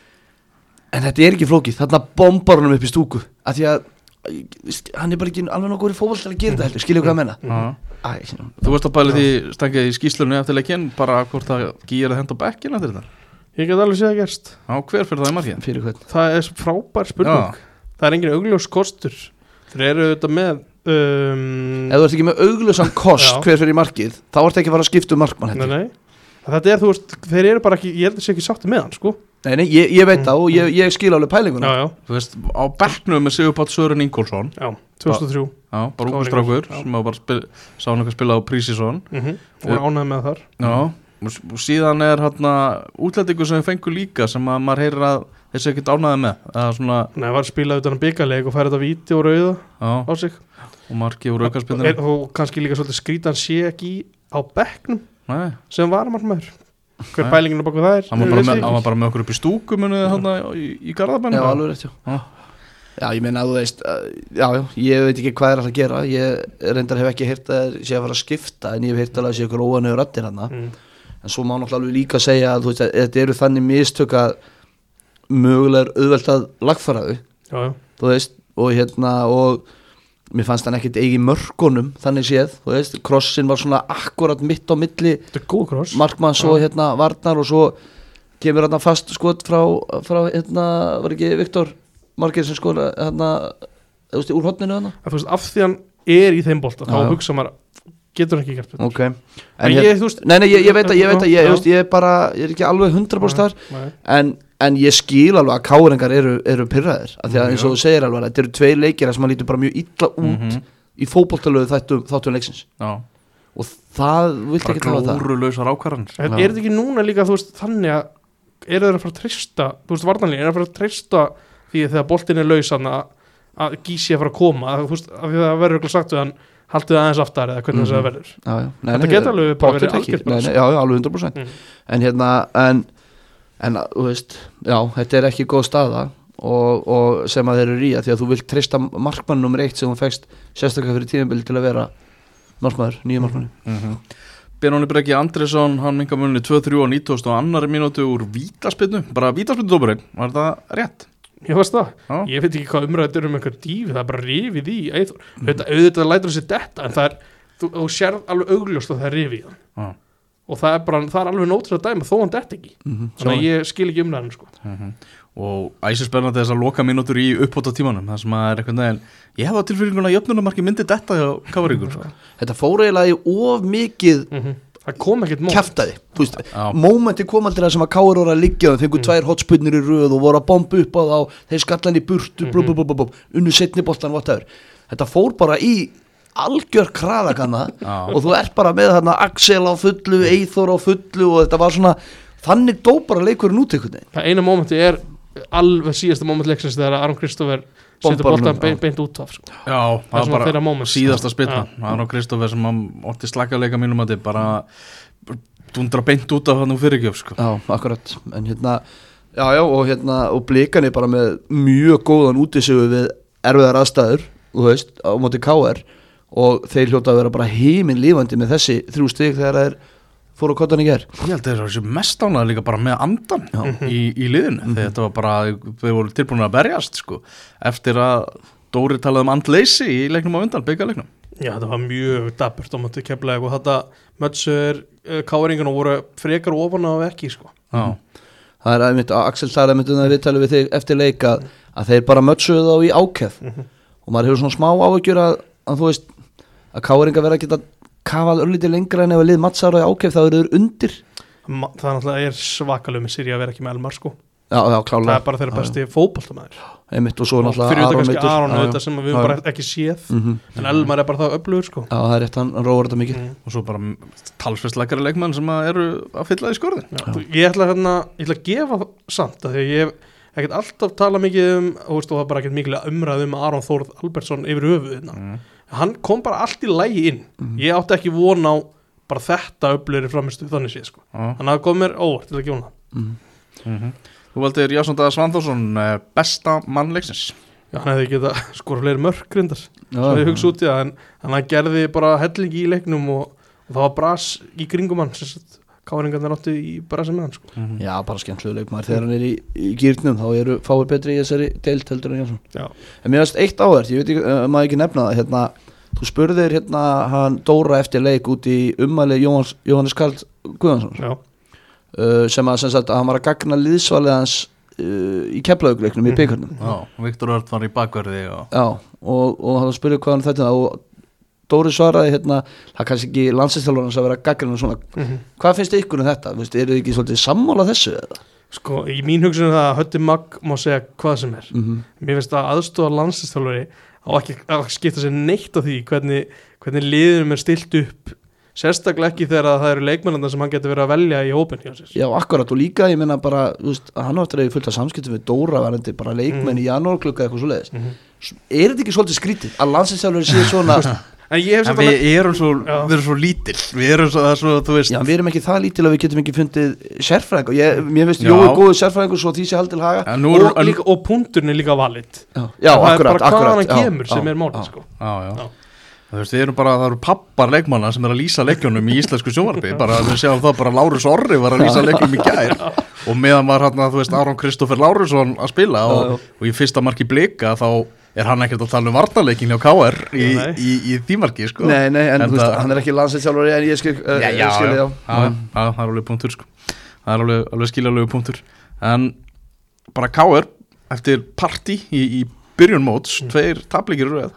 En þetta er ekki flókið, þarna bombar hann upp í stúku af því að hann er bara ekki alveg nokkuð fótbolti til að gera þetta heldur, skilja hvað að menna. Mm. Æ, þú veist að bæli því stangið í skýslunni eftir leikinn bara hvort að gýra hend á bekkinn eftir þetta? Ég get alveg séð að gerst. Já, hver fyrir það í markið? Fyrir hvern? Það er frábær spurning. Já. Það er engin augljós kostur. Þeir eru auðvitað með um, ef þú ert ekki með augljósan kost já. Hver fyrir í markið, þá ert ekki að fara að skipta um markmann Nei, nei, þetta er, þú veist, þeir eru bara ekki, ég held að sé ekki sátti með hann, sko. Nei, nei, ég, ég veit það mm. og ég, ég skil alveg pælinguna. Já, já. Þú veist, á bekknum með Sigurpáll Sören Ingólfsson. Já, tvö þúsund og þrjú. Já, bara ungustrákur sem var bara spil, sá hann eitthvað spila á Prísisson. Mhm. Og var ánægð með þar. Já, og síðan er hérna útlendingur sem við fengum líka sem að maður heyrir að þessi ekkert ánægð með. Það svona Nei, var spilað utan að byggarleik og færi þetta víti og rauða já. Á sig. Og marki og raukaspilinu. Og kannski líka svolítið skrítan sé ekki á bekknum. Nei. Sem var margmæður. hver pælingin baka það er hann var bara með, hann var bara með okkur upp í stúku munið þarna í, í Garðabænum já, alveg rétt, já já, ég meina að þú veist já, já, ég veit ekki hvað er alltaf að gera ég reyndar hef ekki heyrt að það sé að fara að skipta en ég hef heyrt alveg að sé ykkur óanögur raddir hann mm. en svo má náttúrulega alveg líka segja að þú veist, þetta eru þannig mistök að mögulega er auðvelt að lagfæra þau þú veist, og hérna og mér fannst hann ekkert eigi mörkunum þannig séð, þú veist, krossin var svona akkurat mitt á milli markmann svo ja. hérna varnar og svo kemur hérna fast skot frá, frá hérna, var ekki Viktor Margeir sem skora hérna, þú veist, úr hotninu hérna þú veist, af því hann er í þeim bolta þá ja. hugsa maður, getur hann ekki gert þetta ok, en, en ég, þú veist nei, nei, ég, ég veit að, ég veit að, ég, ég, veist, ég er bara ég er ekki alveg hundrað prósent þar en En ég skil alveg að káringar eru, eru pirraðir af því að eins og þú segir alveg að þetta eru tveir leikir sem að lítur bara mjög illa út mm-hmm. í fótboltalögu þáttum, þáttum leiksins Já. Og það vilt ekki tala um það bara glórulausar ákvarðanir er þetta ekki núna líka þú veist þannig að eru þeir að fara að treysta þú veist varnanlega, eru þeir að fara að treysta því þegar boltin er laus að, að Gísi að fara að koma að, þú veist, að það verður ekki sagt við hann haldið það aðeins aftar eða hvernig mm-hmm. það verður já, já. Nei, þetta nei, getur alveg bara verið algjört nei, nei, já, alveg hundrað prósent mm. en hérna en En þú veist, já, þetta er ekki góð staða og, og sem að þeir eru í að því að þú vilt treysta markmann nummer eitt sem hún fegst sérstaklega fyrir tímabili til að vera markmaður, nýja markmanni. Mm-hmm. Benóni Breki Andrésson, hann mingar munni tvö þrjú á nítugasta og annarri mínútu úr vítaspyrnu, bara vítaspyrnu dómarinn, var það rétt? Ég veist það, já. Ég veit ekki hvað umræður um einhver dífi, það er bara rifið í Eyþór, mm. auðvitað lætur þessi detta en það er, þú, þú sérð alveg augljóst að það er rifið í hann. Já. Og það er bara, það er alveg nótur að dæma þó hann dett ekki mm-hmm. þannig að ég skil ekki umræðinu sko. mm-hmm. og æsir spennandi þess að loka mínútur í uppbóta tímanum það sem að er eitthvað neginn ég hef á tilfyrirkuna að jöfnumarki myndi detta hjá Káringur sko. Þetta fór eiginlega í of mikið mm-hmm. það kom ekkert móment kjaftaði, þú veist, mómenti kom aldrei það sem að Káur voru að liggja og fengur mm. tvær hotspunnir í röð og voru að bomba upp á þá þeir skallan í burtu, mm-hmm. blub, blub, blub, unnu setni boltan, whatever þetta fór bara í algjör kraðakanna og þú ert bara með þarna Axel á fullu, Eyþór á fullu og þetta var svona, þannig dó bara leikurinn út einhvern veginn. Það eina mómenti er alveg síðasta móment leiksins þegar Aron Kristófer setur boltan beint, beint út af sko. Já, það var bara síðasta spilna Aron Kristófer sem átti slagaleika mínum að þið bara dundra beint út af hann og fyrirgjöf sko. Já, akkurat, en hérna já, já, og hérna, og Blikan er bara með mjög góðan útisögu við erfiðar aðstæður, þú veist, á móti K R og þeir hljóta að vera bara heiminn lífandi með þessi þrjú stig þegar þeir fóru á kottan í ger. Ég held að þeir eru mest ánægðir líka bara með andan í, í liðinu, mm-hmm. þegar þetta var bara þeir voru tilbúin að berjast sko eftir að Dóri talaði um andleysi í leiknum á undan, byggaleiknum. Já, þetta var mjög dapurt á móti Keflavík og þetta mötsur káringarna voru frekar ofan á ekki sko. Já. Það er einmitt, Axel sagði einmitt um það við talum við þig eftir leik að, að þeir bara mötsuðu þá í ákef mm-hmm. og maður hefur svona smá áhyggjur að, að þú veist að káringa vera að geta kafað örlítið lengra en ef að lið matsára í ákef þá eru þeir undir Ma, það náttúrulega er svakalega með Sirja að vera ekki með Elmar sko já, já, klálega. Það er bara þeirra besti fótboltamæður einmitt og svo náttúrulega fyrir þetta kannski Aron þetta sem við bara ekki séð mm-hmm. en Elmar er bara það öflugur sko já það er rétt, hann róður þetta mikið mm. og svo bara talsfestleikari leikmann sem eru að fylla í skorðin já, þú, ég, ætla, hérna, ég ætla að gefa samt að því að ég hef ekkert alltaf tala mikið um og það var bara ekkert mikið umræð um Aron Þórð Albertsson yfir höfuð mm. hann kom bara allt í lagi inn mm. ég átti ekki von á bara þetta öflugri framistu þannig séð sko mm. þannig að það kom mér óvart til að gjóna mm. mm-hmm. Þú valdir Jason Daða Svanþórsson besta mannleiksins já, hann hefði getað skora fleiri mörk reyndar svo ég hugsa út í það en hann gerði bara hellingi í leiknum og, og það var bras í kringum hann káringarnir átti í brasi með hann sko. mm-hmm. Já, bara skemmtilega leikmaður þegar hann er í, í gýrnum þá eru fáir betri í þessari deild heldur en Jason já. En mér finnst eitt áhvert, ég veit ekki, uh, maður ekki nefna það hérna, þú spurðir hérna hann Dóra eftir leik út í ummæli Jóhannes, Jóhannes Karl Guðjónsson uh, sem að sem sagt að hann var að gagna liðsvalið hans uh, í Keflavíkurleiknum mm-hmm. í bikarnum Já, Viktor Örn var í bakverði og... Já, og, og hann spurði hvað hann þetta og Dóri svaraði hérna, það kannski ekki landsliðsþjálfarans að vera gagnrýna svona mm-hmm. hvað finnst ykkur um þetta, Vist, eru þið ekki svolítið sammála þessu eða? Sko, í mín hugsun er það að Hötti Magg má segja hvað sem er mm-hmm. mér finnst að aðstofa landsliðsþjálfari á ekki að skipta sér neitt á því hvernig, hvernig liðunum er stilt upp sérstaklega ekki þegar það eru leikmennanda sem hann getur verið að velja í hópin hjá sér Já, akkurat og líka, ég meina bara veist, að hann áttur að fullt af samskiptum við Dóra varandi bara leikmenn mm. í janúarklukka eitthvað svoleiðis mm-hmm. Er þetta ekki svolítið skrítið að landsliðsþjálfari sé svona En ég hef En samt við alveg erum svo, við erum svo lítil Við erum svo, það er svo, þú veist Já, við erum ekki það lítil að við getum ekki fundið sérfræðing og ég, mér finnst Já. Jói góðu sérfræðingur svo því sé haldið til haga En nú er, og, líka, og punkturinn er líka valid Já, já Það er akkurat, bara hvaðan akkurat hann já, kemur já, sem er málið já. sko. Já, já, Já. Þú veist, við erum bara, það eru pappar leikmanna sem er að lýsa leikjónum í íslensku sjónvarpi bara við sjáum það bara Lárus Orri var að lýsa leikjónum í gær og meðan var hann að, þú veist, Aron Kristoffer Lárusson að spila og, Já, já. og í fyrsta marki Blika þá er hann ekkert að tala um varnarleikin hjá K R í, Nei. í, í því marki, sko Nei, nei, en, En þú veist, það- hann er ekki landsliðsþjálfari en ég skil, uh, Já, já, skil já, já. já, já, það er alveg punktur, sko Það er alveg, alveg skiljalegu punktur En bara K R eftir partí í, í byrjun móts, tveir tapleikir í röð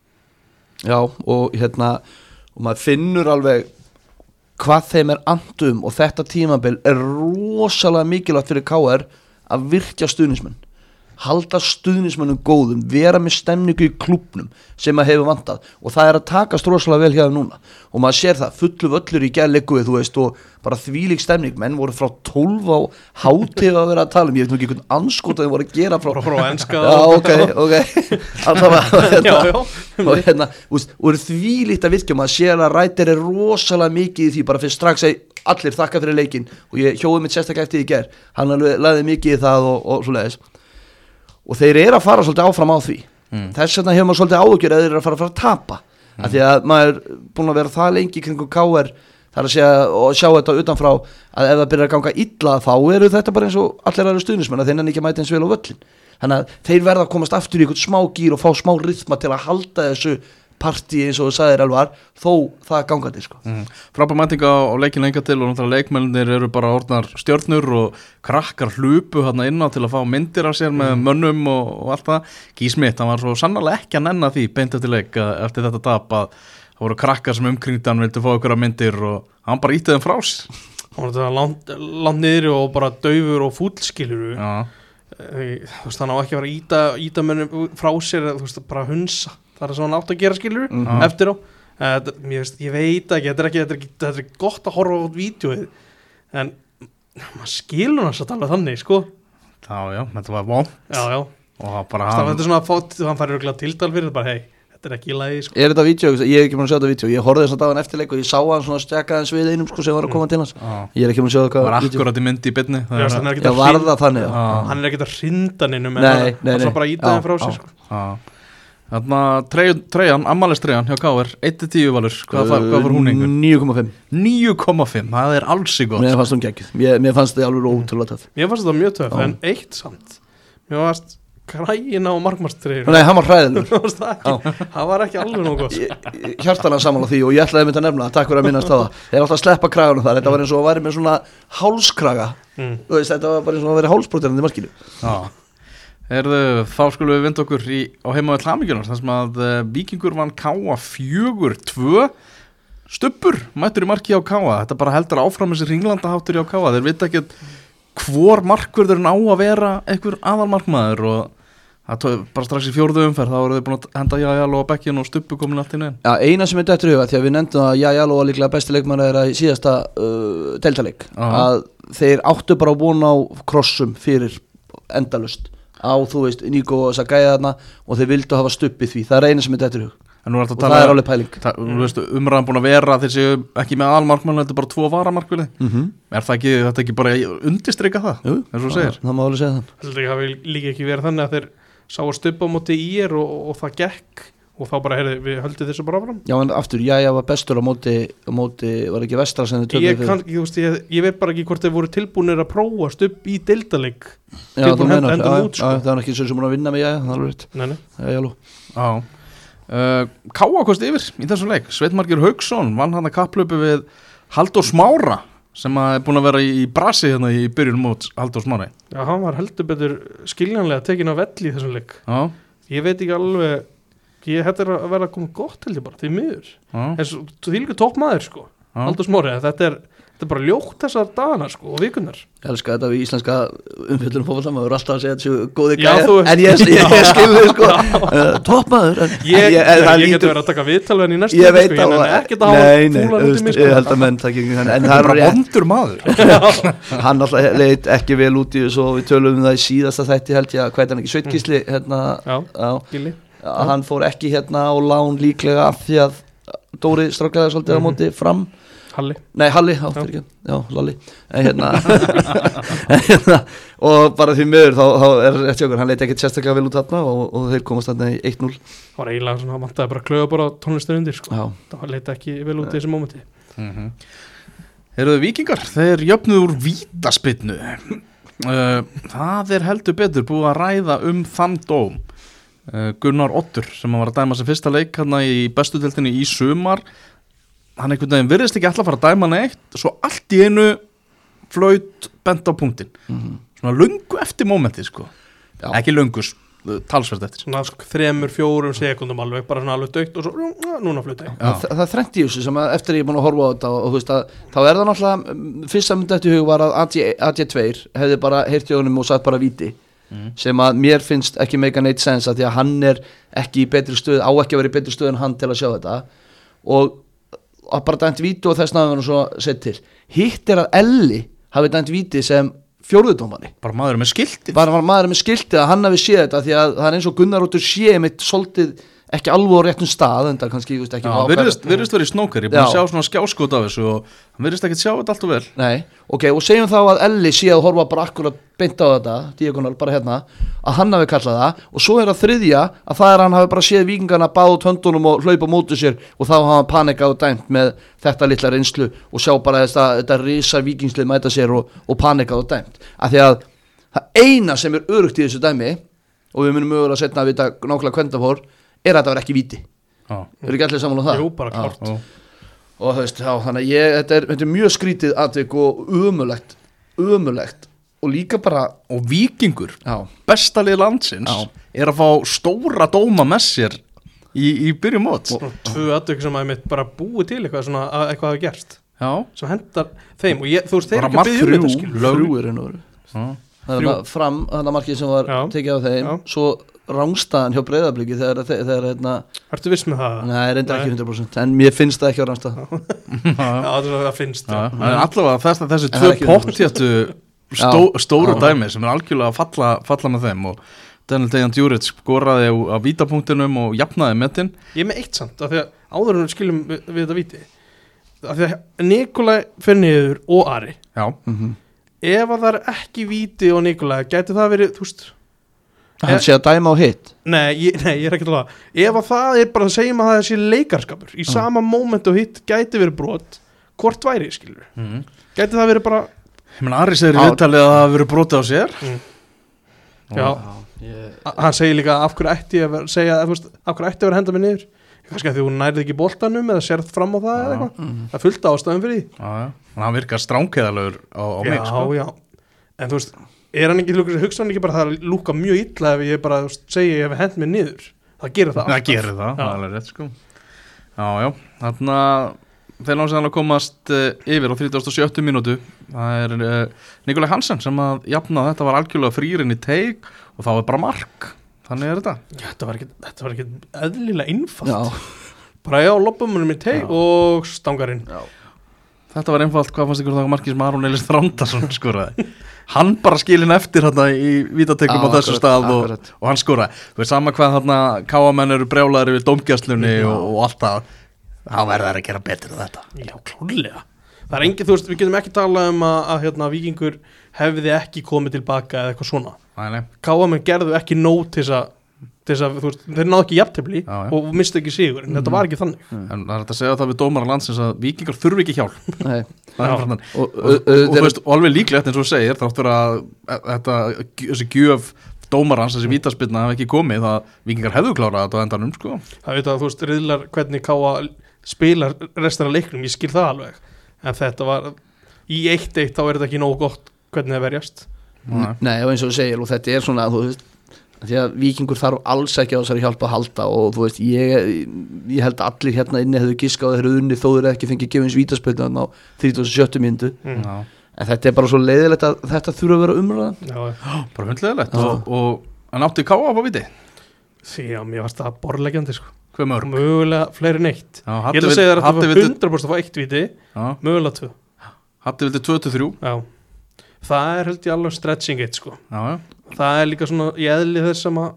Já, og hérna og maður finnur alveg hvað þeim er andum og þetta tímabil er rosalega mikilvægt fyrir K R að virkja stuðnismenn halda stuðnismennum góðum vera með stemningu í klúbnum sem að hefur vantað og það er að takast rosalega vel hjá þeim núna og maður sér það fullu völlur í gærleikuði þú veist og bara þvílík stemning menn voru frá tólf á hátíð að vera að tala um ég veit nú ekki hvernig anskot að þeim voru að gera frá Frá- frá enska Já, ok, ok Alltaf Já, já og hérna, úst, og eru þvílíkt að virkja maður sér að Rætir er rosalega mikið í því bara fyrir strax að allir þakka fyrir leikinn og ég hjóði mitt sérstaklega eftir því í gær hann alveg laði mikið í það og, og svoleiðis og þeir eru að fara svolítið áfram á því mm. þess vegna hefur maður svolítið áhugjur að þeir eru að fara að fara að tapa mm. af því að maður er búin að vera það lengi kringum K R þar að segja og sjá þetta utanfrá að ef það byrjar að ganga illa þá eru þetta bara eins og allir aðra stuðnismenn að þeir nenni ekki að mæta eins vel á völlin þannig að þeir verða að komast aftur í einhvern smá gír og fá smá rytma til að halda þessu partí eins og þú sagðir Elvar þó það gangandi sko mm. Frábær mæting á, á leikinu enga til og náttúrulega leikmennir eru bara orðnar stjörnur og krakkar hlupu hérna inn á til að fá myndir af sér með mm. mönnum og, og allt það Guy Smith, hann var svo sannarlega ekki að nenna því beint eftir leik að, eftir þetta tap að það voru krakkar sem umkringdi hann vildu fá ykkur að myndir og hann bara ítti þeim frá sér Hann var þetta langt, langt niður og bara daufur og fúll skilur Já, þú veist hann á ekki að vera að íta, íta mönnum frá sér þú veist bara hunsa það er svona átt að gera skilur Mhm. eftir á uh, ég, veist, ég veit ekki, þetta er ekki þetta er, ekki, þetta er gott að horfa út vídeoið en maður skilur hans að tala þannig sko já, já, þetta var von já, já, og það bara það hann þetta er svona að fá, hann fær örgulega tiltal fyrir þetta bara hei, þetta er ekki í lagi sko Er þetta vídeo? Ég hef ekki búin að sjá þetta vídeo ég horfði þess að dagan eftir leik og ég sá hann svona stjaka hans við einum sko sem var að koma til hans Já. ég er ekki búin að sjá Það var það vídeó akkurat í myndi í byrni Já, hann er ekkert Já, að var hrin- það þannig já. Já. hann er ekkert að hrinda neinum Nei, en nei, hann nei. er bara að íta Já, þeim frá já. sér sko. Þannig að treyjan, ammælistreyjan hjá K R eitt til tíu valur, hvað, uh, hvað var hún einhver? níu komma fimm níu komma fimm, það er alls í gott Mér fannst hún geggjuð Mér, mér fannst það alveg ótrúlega töff mér fannst þetta mjög töff Já. en eitt samt mér fannst græin á markmannstreyjur Nei, hann var hræðilegur það var ekki alveg nóg gott sko. Hjartalega sammála því og ég ætlaði að mynda að nefna það, takk fyrir að minnast á það þeir alltaf að sleppa kraganum þar, þetta var eins og að væri með svona hálskraga, mm. þú veist, þetta var bara eins og að væri hálsbrotirandi markinu Já, Erðu, þá skulum við vinda okkur í, á heimavöll Hamingjunar þar sem að uh, Víkingur vann Káa fjögur tvö Stubbur mættur í marki á Káa, þetta bara heldur áfram þessi ringlandaháttur í á Káa, þeir vita ekki hvor markvörðurinn á að vera einhver aðalmarkmaður og það tóð bara strax í fjórðu umferð þá voru þau búin að henda Jajalo á bekkinn og Stubbu komin allt inn einn. Já, eina sem er dættur í huga, því að við nefndum að Jajalo var líklega besti leikmann þeirra í síðasta uh, deltaleik, að þeir áttu bara að búin á krossum fyrir endalust á, þú veist, Níko og þess að gæja þarna og þeir vildu hafa Stubbi því, það er eina sem er dættur í hug og það er alveg pæling. Það, þú veist, umræðan búin að vera þeir séu ekki með aðalmarkmann, þetta er bara tvo varamarkvili. Mm -hmm. Er það ekki, þetta ekki bara undirstrika það? Jú, eins og þú segir. Það má alveg segja það. Heldur ekki hafi líka ekki verið þannig að þeir sá að Stubba á móti í er og, og það gekk og þá bara, heyrði, við höldum þessu bara áfram. Já, en aftur, Jæja var bestur á móti, á móti var ekki Vestra sem þið Ég, töfðu kann, ég, veist, ég, ég veit bara ekki hvort þeir voru tilbúinir að prófa Stubb í deildaleg. Já, þú tilbúin menar, enda já, út, sko. já, það er ekki svo sem hún að vinna með Jæja, það er alveg rétt. Nei, nei. Jæja, Já. Uh, Káa kosti yfir í þessum leik. Sveinn Margeir Hauksson vann hann að kapplöpu við Halldór Smára sem er búin að vera í brasi hérna í byrjun mót Halldór Smári. Já, hann var heldur betur skiljanlega tekin á velli í þessum leik. Já. Ég veit ekki alveg, ég hætti að vera að koma gott held ég bara, því miður. Já. En svo, þú þýlgur toppmaður sko, Já. Halldór Smári, þetta er, þetta er bara ljótt þessar dagana sko og vikunnar. Ég elska þetta við íslenska umfjöldunum fótbolta, maður er alltaf að segja þessu góði Já, gæjar, þú- en ég, ég, ég skilði sko, uh, toppmaður, en Ég, ég, en ég, það ég lítur- get verið að taka viðtalveðin í næstu Ég viku, veit sko, á ég nenni það, ekkert að hafa nei, nei, fúlan þú út í veist, mig ég sko. held að menn takk ekki, en það er Bara bara rétt, vondur maður. hann alltaf leit ekki vel út í þessu og við tölum um það í síðasta þætti held ég að hvað er hann ekki, Sveitgísli, hérna, Já, já, Gilli. að hann fór ekki hérna á lán líklega af því að Dóri stráklaði svolítið á móti fram Halli Nei, Halli, á, fyrir ekki, já, Lalli en hérna, en hérna og bara því miður þá, þá er eftir okkur, hann leiti ekkert sérstaklega vel út þarna og, og þeir komast þarna í eitt núll Það var eiginlega svona, hann vantaði bara að klöga bara tónlistur undir sko. Já. Það leiti ekki vel út í þessu mómenti mm-hmm. Eru þau Víkingar? Þeir jöfnuðu úr vítaspyrnu uh, Það er heldur betur búið að ræða um þann dóm uh, Gunnar Oddur sem var að dæma sem fyrsta leik hérna í bestu deildinni í sumar hann einhvern veginn virðist ekki alltaf að fara að dæma neitt svo allt í einu flaut bent á punktin mm-hmm. svona löngu eftir mómentið sko Já. ekki löngus, talsvert eftir Svona sko, þremur, fjórum sekundum alveg bara svona alveg dögt og svo uh, núna fluta ég Þa, Það er þrennt í þessu sem að eftir ég er búin að horfa á þetta og, og þú veist að þá er það náttúrulega fyrst sem þetta í hug var að A J tvö hefði bara heyrt í honum og sagt bara víti mm. sem að mér finnst ekki make a neitt sense að því að hann er ekki í betri stöð á ekki að vera í betri stöð en hann til að sjá þetta og að bara dæmt víti og þess náðum við svo sett til hitt er að Elli hafi dæmt víti sem fjórðudómari bara maður með skiltið bara maður með skiltið að hann hafi séð þetta því að það er eins og Gunnar Oddur sé mitt svolítið ekki alveg á réttum stað en það kannski veist, ekki Já, virðist, virðist verið snókar, ég er búin að sjá svona skjáskot af þessu og hann virðist ekki sjá þetta allt og vel Nei, ok, og segjum þá að Elli sé að horfa bara akkurat beint á þetta diagonal, bara hérna, að hann hafi kallað það og svo er það þriðja að það er að hann hafi bara séð Víkingarna báð út höndunum og hlaupa móti sér og þá hafa hann panikað og dæmt með þetta litla reynslu og sjá bara þetta, þetta risa Víkingslið mæta sér og, og panikað og dæmt af því að það eina sem er örugt í þessu dæmi og við munum mögulega setna að vita nákvæmlega hvernig það fór er að það var ekki víti ah. eru ekki allir saman á það? Jú, bara klart ah. og þú veist, já, þannig að ég þetta er, þetta er mjög skrítið atvik og ömulegt ömulegt og líka bara og Víkingur, já. besta lið landsins Já. er að fá stóra dóma með sér í, í byrjum móts Tvö aðtök sem að mitt bara búið til eitthvað svona að eitthvað hafa gerst Já. sem hendar þeim og ég, þú veist, þeir Bara ekki að byggja um mark þetta skilur. þrjú er einu Já. það er fram, þannig að markið sem var Já. tekið af þeim Já. svo rángstaðan hjá Breiðabliki þegar, þegar hérna, Ertu viss með það? nei, reyndar Nei. ekki hundrað prósent en mér finnst það ekki á rángstað Já, það finnst Já. já. En allavega þess, þessi En það tvö er ekki hundrað pottjættu stó, stóru Já. dæmi sem er algjörlega að falla, falla með þeim og Daniel Dejan Djuric skoraði á, á vítapunktinum og jafnaði metin Ég er með eitt samt af því að áður en við skiljum við, við þetta víti af því að Nikolai fer niður og Ari Já, mm-hmm. ef að það er ekki víti og Nikolai gæti það verið, þú veist hann sé að dæma á hitt Nei, ég, nei, ég er ekki til að ef að það er bara að segja maður að það sé leikarskapur í sama moment og hitt gæti verið brot hvort væri, skilur mm. gæti það verið bara ég menn Ari segir í viðtalið að það hafi verið brotið á sér mm. og, Já, ég... A- hann segir líka af hverju ætti ég að vera, segja, þú veist, af hverju ætti að vera að henda mig niður kannski að því hún nærði ekki boltanum eða sérð fram á það eða eitthvað mm. það er fullt ástæðum fyrir því Já, já, en hann virkar stránkæðalegur á, á mig já, sko. já, en þú veist er hann ekki, hugsa hann ekki bara það lúka mjög illa ef ég bara þú veist, segi ég hef hent mig niður það gerir það Það alltaf. gerir það, Já. það er alveg rétt sko Já, já, þarna þeir náðu sér að komast uh, yfir á þrítugasta og sjöttu mínútu það er uh, Nikolai Hansen sem að jafna þetta var algjörlega frýrin í teig og þá er bara mark þannig er þetta Já, þetta var ekki, þetta var ekki eðlilega einfalt já, bara já, loppum hann í teig Já. og stangarinn já. Þetta var einfalt, hvað fannst ykkur það markið sem Aron Elís Þrándarsson skoraði hann bara skilin eftir hérna í vítatekum Já, á þessu akkurat, stað og, akkurat. og hann skoraði þú veist sama hvað þarna káamenn eru brjálæðir við dómgæslunni og, og allt það þá verður það að gera betur en þetta já, klárlega það er engin, þú veist, við getum ekki talað um að, að hérna, Víkingur hefði ekki komið tilbaka eða eitthvað svona Nei, nei. Káamenn gerðu ekki nóg til þess að til þess að, þú veist, þeir náðu ekki jafntefli Já, já. og mistu ekki sigur, en þetta var ekki þannig En það er hægt að segja það við dómara landsins að Víkingar þurfi ekki hjálp Nei. Það er Já. bara þannig. og, og, og, og, og, veist, og alveg líklegt eins og þú segir þáttur að e- þetta, þessi gjöf dómarans, þessi vítaspyrna hafi ekki komið það Víkingar hefðu klárað þetta á endanum sko. það veit að þú veist, riðlar hvernig Káa spilar restina af leiknum, ég skil það alveg en þetta var, í eitt eitt þá er þetta ekki nógu gott hvernig það verjast Nei. nei, og eins og þú segir og þetta er svona, þú veist því að Víkingur þarf alls ekki á þessari hjálp að halda og þú veist, ég, ég held að allir hérna inni hefðu giskað að þeir eru unni þó þeir ekki fengið gefins vítaspyrnan á þrítugasta og sjöttu mínútu mm. Já. en þetta er bara svo leiðilegt að þetta þurfa að vera umræðan já, bara hundleðilegt Já. og, og hann átti Káa á viti því að mér varst það borlegjandi sko. hver mörg mögulega fleiri neitt Já, ég ætla að segja þér að þetta var vildi, hundra prósent að fá eitt viti mögulega tvö Hatti vildi tvö til þrjú já. það er held ég alveg stretching eitt sko. Já, já það er líka svona í eðli þess sem að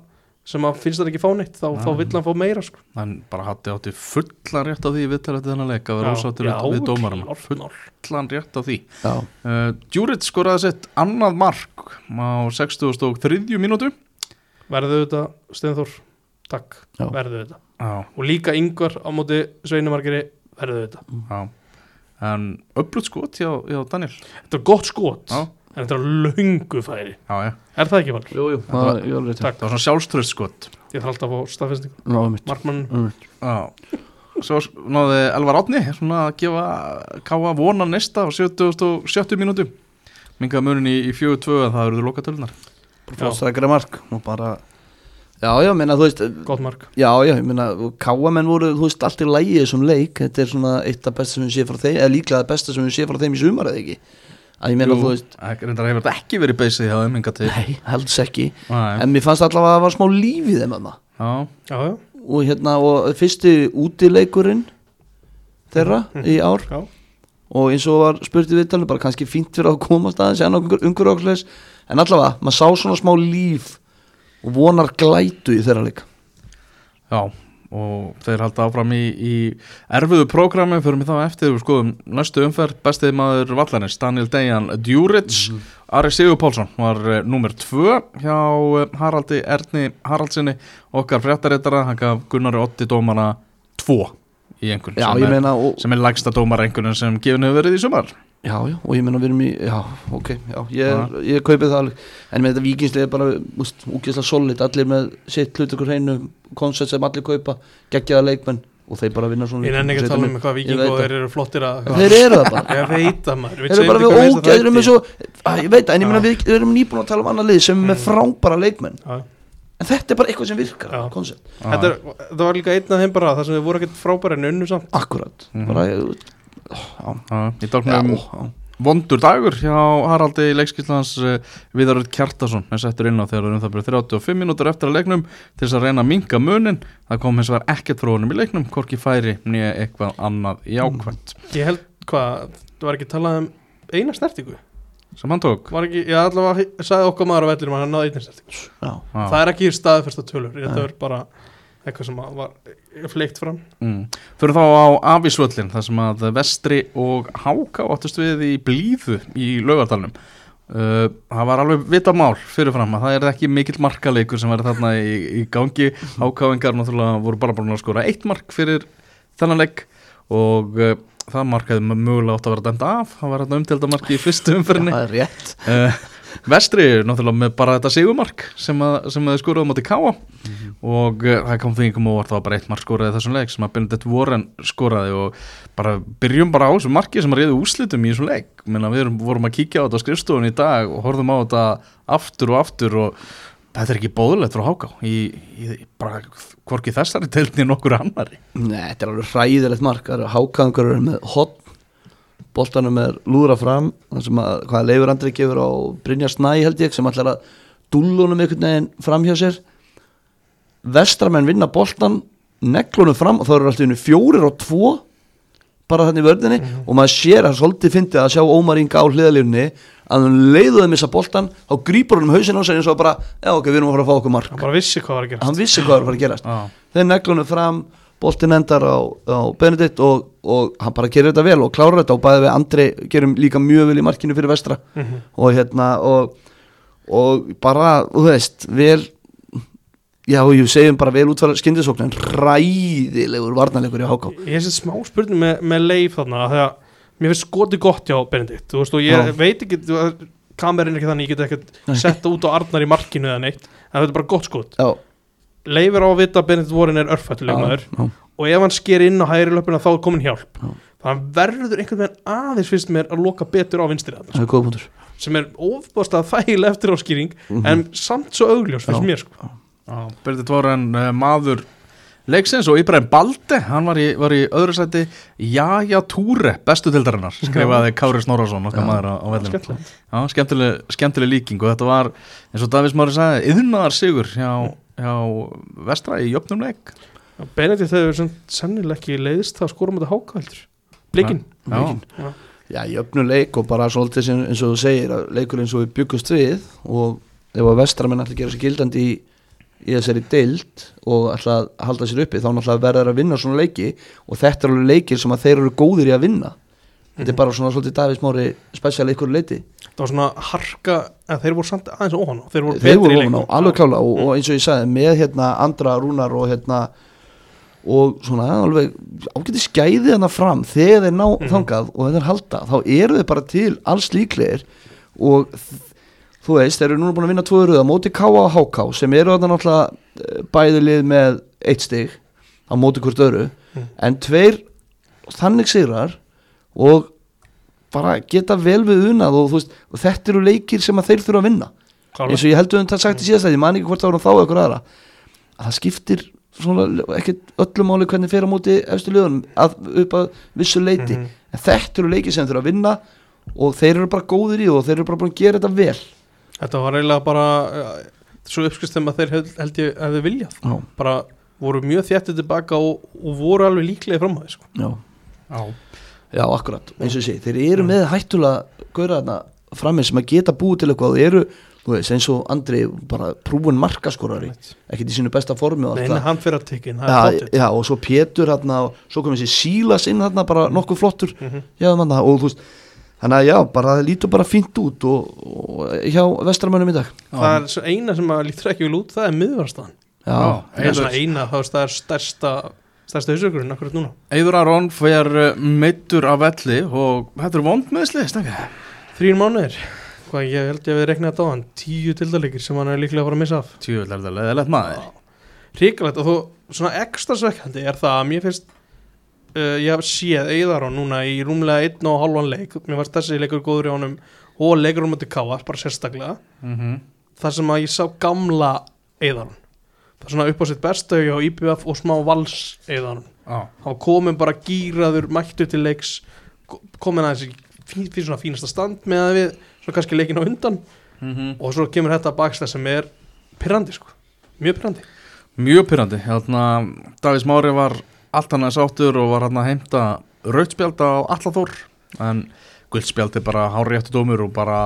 sem að finnst það ekki fá neitt þá, þá vill hann fá meira sko. Hann bara hatti átti fullan rétt á því við til þennan leik að vera ósáttur við dómarann fullan rétt á því uh, Djuric skoraði sitt annað mark á sextugustu og þriðju mínútu. Verðu þetta Steinþór, takk, Já. Verðu þetta Já. Og líka Ingvar á móti Sveinumargeri, verðu þetta Já. En öflugt skot hjá, hjá Daniel. Þetta er gott skot Já. En þetta er löngu færi Já, ja. Er það ekki Valur? Jú, jú, það var, jú, það var svona sjálfströðst skot. Ég þarf alltaf að fá staðfestingu Markmann Já. Svo náði Elvar Árni svona að gefa Káa vona næsta á sjötugasta og sjöttu mínútu. Mingaði munin í, í fjögur tvö en það eruðu lokatölunar. Fóstrækra mark og bara Já, já, menna, þú veist Gott mark Já, já, ég menna, Káamenn voru, þú veist, allt í lagi þessum leik. Þetta er svona eitt af besta sem við séum frá þeim eða líklega það besta sem við séum frá þeim í sumar eða ekki að ég meina, þú veist reyndar hefur þetta ekki verið beysið hjá þeim til. Nei, helds ekki Nei. En mér fannst allavega að það var smá líf í þeim Já, já, já Og hérna, og fyrsti útileikurinn þeirra mm-hmm. í ár já. Og eins og var spurt í viðtalinu bara kannski fínt fyrir að koma staðins en okkur ungur okkur en allavega, maður sá svona smá líf og vonar glætu í þeirra leik Já, og þeir halda áfram í, í erfiðu prógrami fyrir mig þá eftir við skoðum næstu umferð bestið maður vallarins Daniel Dejan Djuric mm-hmm. Ari Sigur Pálsson var uh, númer tvö hjá uh, Haraldi Erni Haraldsinni okkar fréttaritara, hann gaf Gunnari Oddi dómara tvo í einhvern Já, sem, ég meina, og... sem er lægsta dómara einhvern sem gefin hefur verið í sumar Já, já, og ég meina við erum í, já, ok, já, ég, ég kaupið það alveg, en með þetta Víkingslega er bara, úst, úkislega solid, allir með sitt hlut ykkur hreinu, koncept sem allir kaupa, geggjaða leikmenn og þeir bara vinna svona. Ég nenni ekki að tala um hvað Víking og þeir eru flottir að... Þeir eru það bara. Ég veit að maður. Þeir eru bara við ógeð, þeir eru með svo, að, ég veit að, en ég meina við, við erum nýbúin að tala um annar lið sem er með frábæra leikmenn, já. En þetta er bara eitthvað sem virkar, koncept. Þetta var líka einn af þeim bara, það sem þið voru ekkert frábæra en unnu samt. Akkurat, mm-hmm. bara ég, Já, ég dálknum vondur dagur hjá Haraldi leikskýrslans uh, Viðar Kjartason en settur inn á þegar um það byrja þrjátíu og fimm mínútur eftir að leiknum til þess að reyna að minka munin. Það kom hins vegar ekkert frá honum í leiknum, hvorki færi nýja eitthvað annað jákvæmt. Mm. Ég held hvað, það var ekki talað um eina snertingu sem hann tók. Var ekki, ég allavega sagði okkar maður á vellinum að hann náði eina snertingu. Já. Það er ekki staðfesta tölur, þetta er bara eitthvað sem var fleikt fram mm. Fyrir þá á Afísvöllin þar sem að Vestri og Háká áttust við í blíðu í Laugardalnum uh, það var alveg vita mál fyrirfram að það er ekki mikill markaleikur sem verið þarna í, í gangi Hákáingar náttúrulega voru bara búin að skora eitt mark fyrir þennan leik og uh, það markaði mögulega átt að vera dæmt af það var þetta umtildamarki í fyrstu umferðinni það er rétt uh, Vestri náttúrulega með bara þetta sigumark sem að, sem að skoraði á móti Káa mm-hmm. og uh, það kom því einhverjum óvart það var bara eitt mark skoraði þessum leik sem að Benedikt Warren skoraði og bara byrjum bara á þessu marki sem að réði úrslitum í þessum leik Menna, við erum, vorum að kíkja á þetta á skrifstofunni í dag og horfðum á þetta aftur og aftur og þetta er ekki bóðulegt frá Háká í, í bara hvorki þessari deildni nokkur annari Nei, þetta er alveg hræðilegt mark Hákáingar eru með hot boltanum er lúðra fram þar sem að hvaða Leifur Andri gefur á Brynjar Snæ held ég sem ætlar að dúllunum einhvern veginn fram hjá sér Vestramenn vinna boltan neglunum fram og þá eru alltaf fjórir og tvo bara þannig í vörðinni mm-hmm. og maður sér að svolítið fyndið að sjá Ómar Inga á hliðalífni að hann leiðuði missa boltan þá grípur hann um hausinn á sig eins og bara já ok, við erum að fara að fá okkur mark hann bara vissi hvað var að gerast hann vissi hvað var að fara að gerast ah. þeir neglunum fram boltin endar á, á Benedikt og, og hann bara gerir þetta vel og klárar þetta og bæði við Andri gerum líka mjög vel í markinu fyrir Vestra mm-hmm. og hérna og, og bara, þú veist, vel já, ég segjum bara vel útfæra skyndisókn en ræðilegur varnarleikur í Háká Ég sé smá spurning með, með Leif þarna þegar mér finnst skoti gott hjá Benedikt þú veist og ég já. veit ekki kamerin ekki þannig, ég get ekki setta út á Arnar í markinu eða neitt, en þetta er bara gott skot Já Leifur á að vita að Benedikt Warren er örfættuleg maður og ef hann sker inn á hægri löpuna þá er komin hjálp já. Þannig verður einhvern veginn aðeins fyrst mér að loka betur á vinstri það er góð punktur sem er ofbúðslega þægileg eftir áskýring mm-hmm. en samt svo augljós fyrst mér sko. Benedikt Warren uh, maður leiksins og Íbrahim Balde hann var í, var í öðru sæti Jaja Túre bestu deildarinnar skrifaði Kári Snorrason okkar maður á, á vellinu Já, skemmtileg, skemmtileg líking og þetta var eins og Davís Mári sagði yðnaðar sigur hjá hjá Vestra í jöfnum leik Benedikt hefur sennilega ekki leiðist það að skora með þetta Háká heldur Blikinn Já, Já jöfnum leik og bara svolítið eins og þú segir að leikur eins og við byggust við og ef að Vestramenn ætla að gera sér gildandi í í þessari deild og ætla að halda sér uppi þá náttúrulega verður að vinna svona leiki og þetta er alveg leikir sem að þeir eru góðir í að vinna mm-hmm. þetta er bara svona svolítið Davíð Smári spesial ykkur leiti það var svona harka en þeir voru samt aðeins ofan á þeir voru þeir betri í leiknum alveg klála og, og eins og ég sagði með hérna Andra Rúnar og hérna og svona alveg ágæti skæði hana fram þegar þeir ná mm-hmm. þangað og þeir halda þá eru þeir bara til alls líklegir og þú veist, þeir eru núna búin að vinna tvo röða móti K A og H K sem eru þarna náttúrulega bæði lið með eitt stig á móti hvort öðru mm. en tveir þannig sigrar og bara geta vel við unað og, þú veist, og þetta eru leikir sem að þeir þurfa að vinna Klálega. Eins og ég heldur um þetta sagt í síðast að ég man ekki hvort það voru þá eitthvað aðra að það skiptir svona ekki öllu máli hvernig fer á móti efstu liðunum að, upp að vissu leiti mm-hmm. en þetta eru leikir sem þeir þurfa að vinna og þeir eru bara góðir í og þeir eru bara búin að gera þetta vel Þetta var eiginlega bara uh, svo uppskristum að þeir held, held ég hefði viljað Já. bara voru mjög þéttið tilbaka og, og voru alveg líklega fram að því sko. Já. Já. Já, akkurat eins og sé, þeir eru mm. með hættulega gauðra þarna framið sem að geta búið til eitthvað og þeir eru, þú veist, eins og Andri bara prúin markaskorari ekkert í sínu besta formi og allt það hann fyrir að tekja inn, það er potið Já, og svo Pétur þarna og svo kom þessi Sílas inn þarna bara nokkuð flottur mm-hmm. Já, manna, og þú veist Þannig að já, bara það lítur bara fínt út og, og hjá vestramönnum í dag. Það er svo eina sem að lítur ekki vel út, það er miðvarstaðan. Já. Það er svona eina, þá er það stærsta, stærsta hausökurinn akkurat núna. Eiður Aron fer meiddur af velli og þetta er vond meðsli, snakka. Þrír mánuðir. Hvað ég held ég að við reknaði þetta á hann, tíu tildalegir sem hann er líklega að fara að missa af. Tíu er þetta leðilegt maður. Hrikalegt og þó svona ekstra svekkandi er það að mér finnst Uh, ég hef séð Eiður Aron núna í rúmlega einn og halvan leik mér varst þessi leikur góður í honum og leikur um þetta káa, bara sérstaklega mm-hmm. þar sem að ég sá gamla Eiður Aron það er svona upp á sitt besta hjá I B F og smá vals Eiður Aron ah. hann komin bara gýraður, mættu til leiks komin aðeins í fín, fín svona fínasta stand með að við svona kannski leikin á undan mm-hmm. og svo kemur þetta bakstæð sem er pirrandi sko, mjög pirrandi mjög pirrandi, hérna Davíð Smári var allt hann að sáttur og var hann að heimta rautspjald á Allaþór en guldspjald er bara hárréttu dómur og bara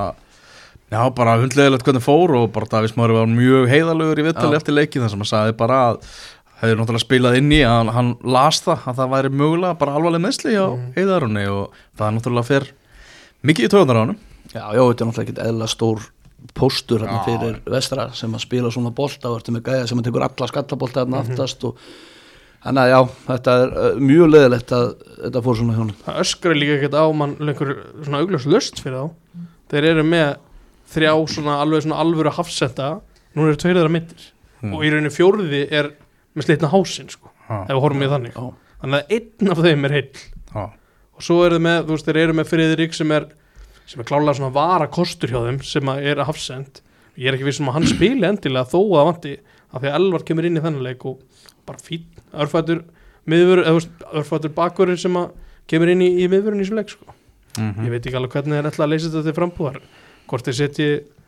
já, bara hundlegilegt hvernig fór og bara Davíð Smári var mjög heiðalegur í viðtali eftir leikinn þar sem hann sagði bara að hefði náttúrulega spilað inn í að hann las það að það væri mögulega bara alvarleg meiðsli á mm. Heiðarunni og það náttúrulega fer mikið í töðunar á hann. Já, já, þetta er náttúrulega ekkert eðla stór póstur hérna fyrir vestra sem að spila svona bolta og ertu með gæða sem að tekur alla skallabolta hérna mm-hmm. aftast og þannig að já, þetta er uh, mjög leðilegt að þetta fór svona hjónum. Það öskrar líka ekkert á mann einhver svona augljóst lust fyrir þá. Þeir eru með þrjá svona alveg svona alvöru hafsenda, nú eru tveir þeirra mittir mm. og í rauninni fjórði er með slitna hásinn sko, ha. Ef við horfum í þannig. Ha. Þannig að einn af þeim er heill. Ha. Og svo eru þeir með, þú veist, þeir eru með Friðrik sem er, sem er klálega svona vara kostur hjá þeim sem er hafsend. Ég er ekki viss um að hann spili endilega þó að það vanti af því að Elvar kemur inn í þennan leik og bara fín, örfættur miðvör, eða örfættur bakvörður sem að kemur inn í, í miðvörun í svona leik sko. Mm-hmm. Ég veit ekki alveg hvernig þeir ætla að leysa þetta til frambúðar hvort þeir setji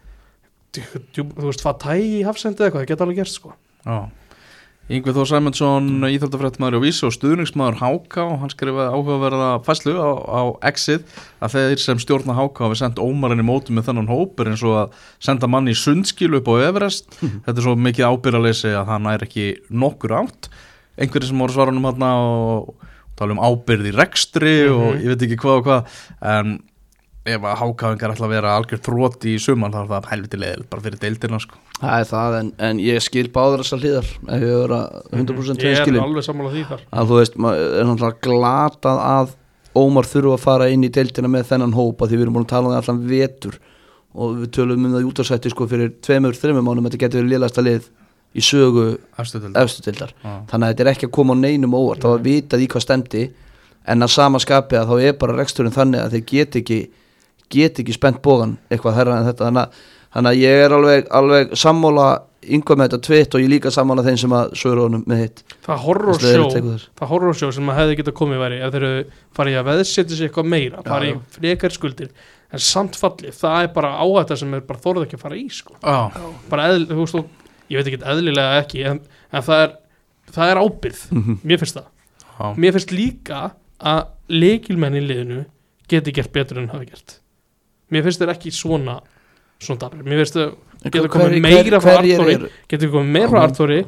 þú veist, Fatæ í hafsendi eða eitthvað, það geta alveg gerst sko. Já. Yngvi Þór Sæmundsson, íþróttafréttamaður og vísa og stuðningsmaður H K og hann skrifaði áhugaverða færslu á, á X-ið að þeir sem stjórna H K hafi sendt ómarinn í mótum með þennan hópur eins og að senda manni í sundskilu upp á Everest mm-hmm. Þetta er svo mikið ábyrgðarleysi að það nær ekki nokkur átt einhverjir sem voru svaranum hérna og tala um ábyrgð í rekstri mm-hmm. og ég veit ekki hvað og hvað en ef að H K-ingar ætla að vera algjör þrótt í suman þá er það helviti leiðilegt bara fyrir deildina sko. Það er það en, en ég skil báður þessar hlýðar ef ég vera hundrað prósent ég er skilin. Alveg sammála því þar að þú veist, maður er náttúrulega glatað að Ómar þurfa að fara inn í deildina með þennan hópa því við erum búin að tala um það allan vetur og við tölum um það í útvarpsþætti sko fyrir tveimur, þreimur mánum þetta getur verið lélegasta lið í sögu efstu deildar ah. Þannig að þetta er ekki að koma á neinum óvart þá að vitað í hvað stemdi en að sama skapi að þá er bara reksturinn þannig að þeir get ekki get ekki spennt bógan eitthvað herra en þetta þannig að, þannig að ég er alveg, alveg sammála yngvað með þetta tvitt og ég líka sammála þeim sem að sögur honum með hitt það horrorsjó það horrorsjó sem maður hefði getað komið væri ef þeir farið að veðsetja sig eitthvað meira farið í frekar skuldir en samt fallið, það er bara áhætta sem er bara þorð ekki að fara í sko ah. bara eðl, þú veist þú, ég veit ekki eðlilega ekki en, en það er það er ábyrgð, mm-hmm. mér finnst það ah. mér finnst líka að leikilmenn í liðinu geti gert betur en hafi gert mér finnst þeir ekki svona svona dabri, mér finnst þau getur komið meira frá Arnóri getur komið meira frá Arnóri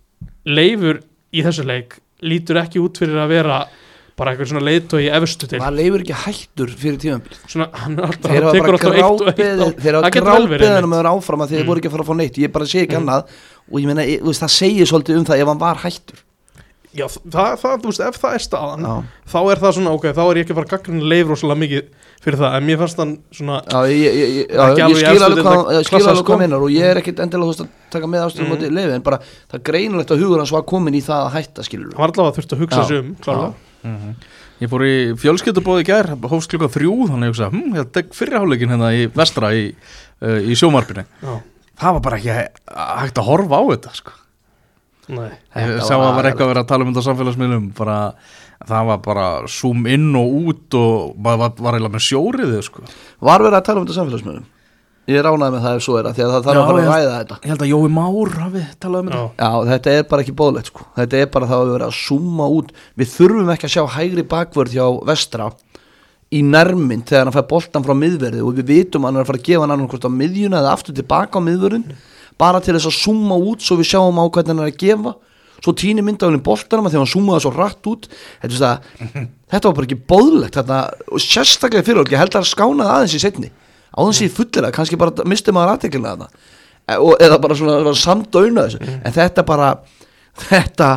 Leifur í þessu leik lítur ekki út fyrir að vera bara eitthvað svona leiðtói í efstu til var Leifur ekki hættur fyrir tímabil svona, hann alltaf, hann tekur alltaf eitt og eitt þeir hafa grábeðinum að vera áfram að þeir mm. voru ekki að fara að fá neitt ég bara sé ekki mm. annað og ég meina, ég, veist, það segir svolítið um það ef hann var hættur já, það, það, þú veist, ef það er staðan já. Þá er það svona, ok, þá er ég ekki að fara að gagnrýna Leifur rosalega mikið fyrir það, en mér fannst hann svona já, ég, ég, ég, já, ég skil alveg hvað hvað meinar og ég er ekkit endilega þú veist að taka með ástöðum mm. á Leifur en bara það er greinilegt að hugur hans var komin í það að hætta skilur hann var allavega þurft að hugsa sig um klárlega mm-hmm. Ég fór í fjölskyldubóð í gær hófst klukka þrjú, þannig að ég hugsa hm, ég tek fyrri hálfleikin hérna í vestra í, uh, í sjómarpinu það var bara ekki hægt að horfa á þetta sko. Nei, ég sá að það var eitthvað að vera að tala um þetta á samfélagsmiðlum bara, það var bara zoom inn og út og var, var, var eiginlega með sjóriði sko. Var verið að tala um þetta á samfélagsmiðlum? Ég er ánægð með það ef svo er að því að það þarf að fara að ræða þetta Ég held að Jói Már hafi talað um þetta Já, þetta er bara ekki boðlegt sko. Þetta er bara það að við verðum að zooma út Við þurfum ekki að sjá hægri bakvörð hjá Vestra í nærmynd þegar hann fær boltan frá miðverði og við vitum að hann er að fara að gefa hann annað hvort á miðjuna eða aftur tilbaka á miðvörðin bara til þess að zooma út svo við sjáum á hvernig hann er að gefa svo tíni myndaðurinn boltanum þegar hann zoomaði svo rætt út þetta, þetta var bara ekki boðlegt þetta, og sérstaklega fyrirhálf ég held að skánaði aðeins í seinni á þess að ég fullilega, kannski bara misti maður aðteklina þarna eða bara svona samdöuna þessu, mm. en þetta bara þetta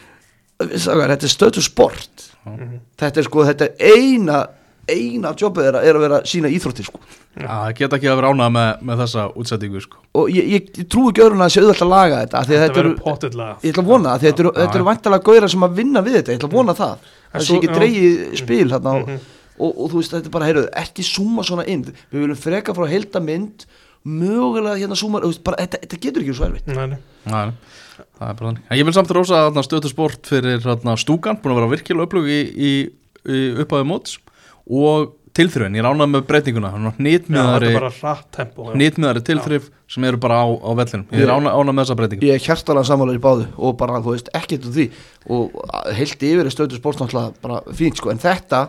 þetta er stöðu sport mm. þetta er sko, þetta er eina eina jobbið er að, er að vera sína íþróttir sko. Já, það geta ekki að vera ánað með, með þessa útsettingu sko. Og ég, ég, ég trúi ekki öðrun að það sé auðvitað að laga þetta Þetta, þetta verður pottilega Ég ætla að vona það, þetta eru, þetta eru væntanlega gauðra sem að vinna við þetta Ég ætla að vona það Það sé ekki dreigið spil þarna og, mm-hmm. og, og þú veist, þetta er bara, heyrðu, ekki zooma svona inn Við viljum freka frá heilda mynd mögulega hérna zooma bara, þetta, þetta getur ekki svo erfitt Nei, nei, það er bara þannig Ég vil samt rósa stöðu sport fyrir stúkan búin að vera virkilega upplög í, í, í uppáðu móts og tilþrifin, ég ránaði með breytinguna hnitmiðari hnitmiðari tilþrif sem eru bara á, á vellinum ég er ránaði með þessa breytingu Ég er hjartalega sammálaður í báðu og bara, þú veist, ekkert um því og heilt yfir stöðu sport náttúrulega bara fínt, sko, en þetta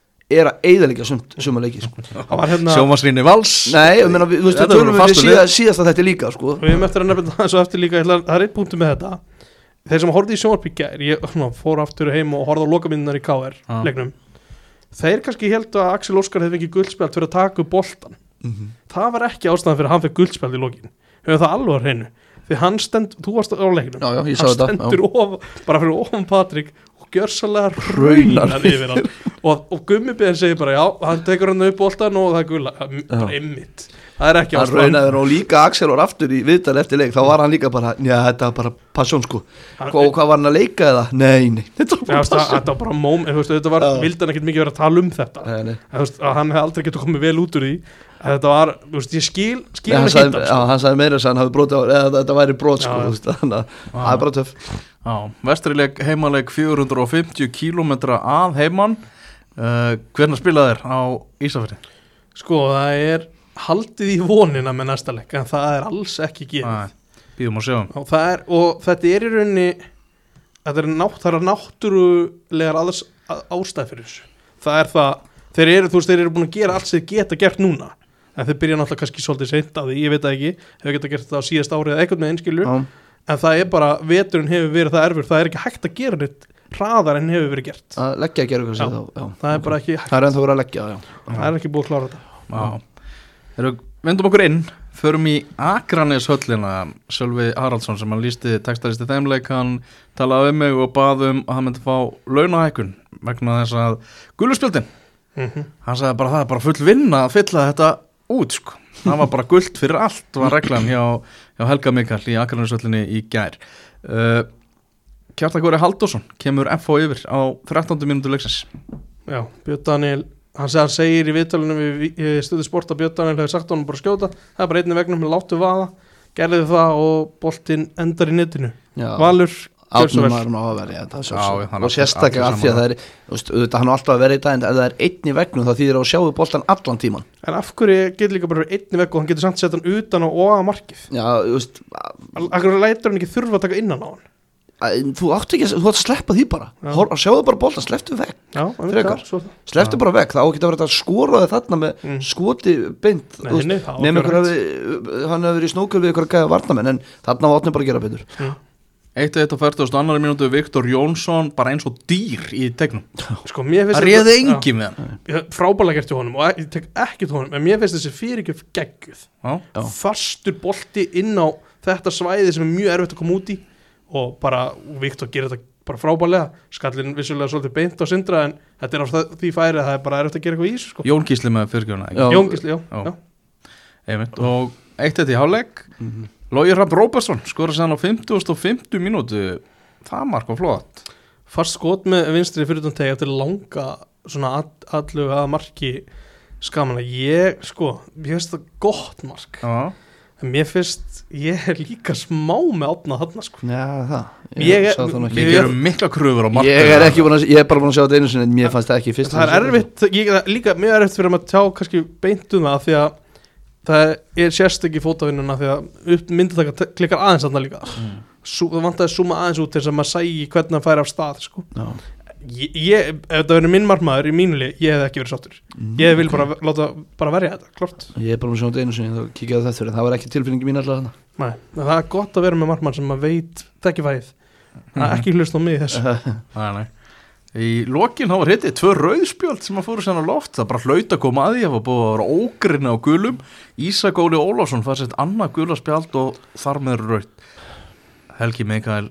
er að eyðileggja suma leiki, sko hérna... Sjómasrýni Vals Nei, ég meina, þú veist, við tölum við síðast, síðast að þetta er líka, sko og við erum eftir að nefna það svo eftir líka það er einn punktur með þetta þeir sem horfði í sjónvarp í gær ég ná, fór aftur heim og horfði á lokamyndunar í K R ah. leiknum þeir kannski heldu að Axel Óskar hefði ekki guldspjald fyrir að taka upp boltan mm-hmm. það var ekki ástæðan fyrir að hann fekk guldspjald í lokin hefur það alveg á hreinu því hann stend, þú varst á leiknum já, já, hann stendur of, bara fyrir ofan Patrik og gjörsalega raunar yfir hann og, og Gummibiðin segir bara já, hann tekur hann upp boltan og það er gulla bara ymmit, það er ekki ástæðan hann raunar og líka Axel var aftur í viðtal eftir leik þá var hann líka bara, já þetta var bara passion sko, hann, og hvað var hann að leika eða? Nei, nei, þetta var bara passion þetta var bara móm, þetta var, vildi hann ekkert mikið vera að tala um þetta nei, nei. Veist, að hann hefði aldrei getur komið vel út úr því þetta var, þú veist, ég skil skil hann sagði, já, hann sagði meira þess að hann hafi brotið á eða þetta væri brot sko, þú veist, þannig að það er bara töff Já, Vestrileik heimaleg fjögur hundruð og fimmtíu kílómetra að heiman uh, hvernig spilaði þér á Ísafirði? Sko, það er haldið í vonina með næsta leik en það er alls ekki gefið Bíðum og sjáum og, er, og þetta er í rauninni þetta er, nátt, það er náttúrulegar aðs, að, ástæð fyrir þessu það er það, þeir eru, þú veist, þeir eru búin að gera allt sem þeir geta gert núna en þeir byrja náttúrulega kannski svolítið seint að því, ég veit það ekki hefur geta gert þetta á síðast árið eða eitthvað með einskilju ah. en það er bara, veturinn hefur verið það erfur það er ekki hægt að gera neitt hraðar en hefur verið gert að leggja að gera eitthvað já, það er bara ekki hægt það er ennþá verið að leggja, já það er ekki búið að klára þetta Þegar við vendum okkur inn förum í Akraneshöllina Sölvi Haraldsson sem hann lýsti textaristi þeimleik, hann talaði um mig og baði um að hann myndi fá launahækkun vegna þess að guluspjöldin mm-hmm. hann sagði bara það er bara full vinna að fylla þetta út sko það var bara gult fyrir allt var reglan hjá, hjá Helga Mikael í Akraneshöllinni í gær uh, Kjartan Góri Halldórsson kemur F H yfir á þrettándu mínútu leiksins Já, Björn Daniel hann segir, hann segir í viðtalinu við Stöðu Sport að Björn Daniel hefur sagt honum bara skjóta það er bara einnig vegnum með láttu vaða gerði það og boltinn endar í netinu Já. Valur Átnum var hann á að vera og sérstaklega af því að það er veist, auðvitað hann á alltaf að vera í dag en ef það er einn í vegnum þá þýðir að sjáu boltan allan tíman en af hverju getur líka bara einn í vegg og hann getur samt sett hann utan á og að markið Já, þú veist Akkur lætur hann ekki þurfa að taka innan á hann þú átt ekki að, þú átt að sleppa því bara Hor, sjáðu bara boltan, slepptu vekk slepptu bara vekk, þá geta verið að skora þig þarna með mm. skoti beint nefnir ykkur að hann hefur verið í snókjör við ykkur að gæða varnamenn en þarna var átni bara að gera betur mm. Eitt og eitt á færtugasta og annarri mínútu Viktor Jónsson bara eins og dýr í tegnum sko, það réði engi með hann frábælega gert til honum og ég tek ekki til honum en mér finnst þessi fyrirgjöf geggjuð fastur bolti inn á þetta svæði sem er mjög erfitt að koma út í og bara Viktor gerir þetta bara frábælega skallin vissulega svolítið beint á Sindra en þetta er á því færi að það er bara erfitt að gera eitthvað í sko. Jón Gísli með fyrirgjöfuna Jón Gísli, já, já. já. og eitt þetta í hálfleik mm-hmm. Logi Hrafn Róbertsson skora sér hann á fimmtugasta og fimmtu mínútu það mark var flott fast skot með vinstri fyrir þann teg eftir langa svona allu að marki skaman að ég sko, mér finnst það gott mark já. En mér finnst ég er líka smá með átna þarna sko já það ég, ég, við gerum mikla kröfur á mark ég er ekki búin að, ég er bara búin að sjá þetta einu sinni en mér fannst það ekki fyrst það er erfitt, ég, líka mjög erfitt fyrir að tjá kannski beintum það því að það er sérstöki fótavinnuna því að upp myndataka klikkar aðeins þarna líka mm. Sú, það vantaði að zooma aðeins út til þess að maður sægi hvernig hann færi af stað sko. ég, ég, ef það verið minn markmaður í mínuli, ég hef ekki verið sáttur mm. ég vil bara láta bara verja þetta, klart ég er bara með svona einu sinni, þá kíkjaði þetta fyrir það var ekki tilfinningi mín alltaf þannig Nei, það er gott að vera með markmann sem maður veit þekki fæðið, það er ekki hlust á mig þessu Nei, nei Í lokin þá var hittið tvö rauðspjöld sem að fóru sérna loft, það bara hlaut að koma að því það var búið að vera ógrinni á gulum Ísak Óli Ólafsson fær sett annað gulaspjald og þar með rauð Helgi Mikael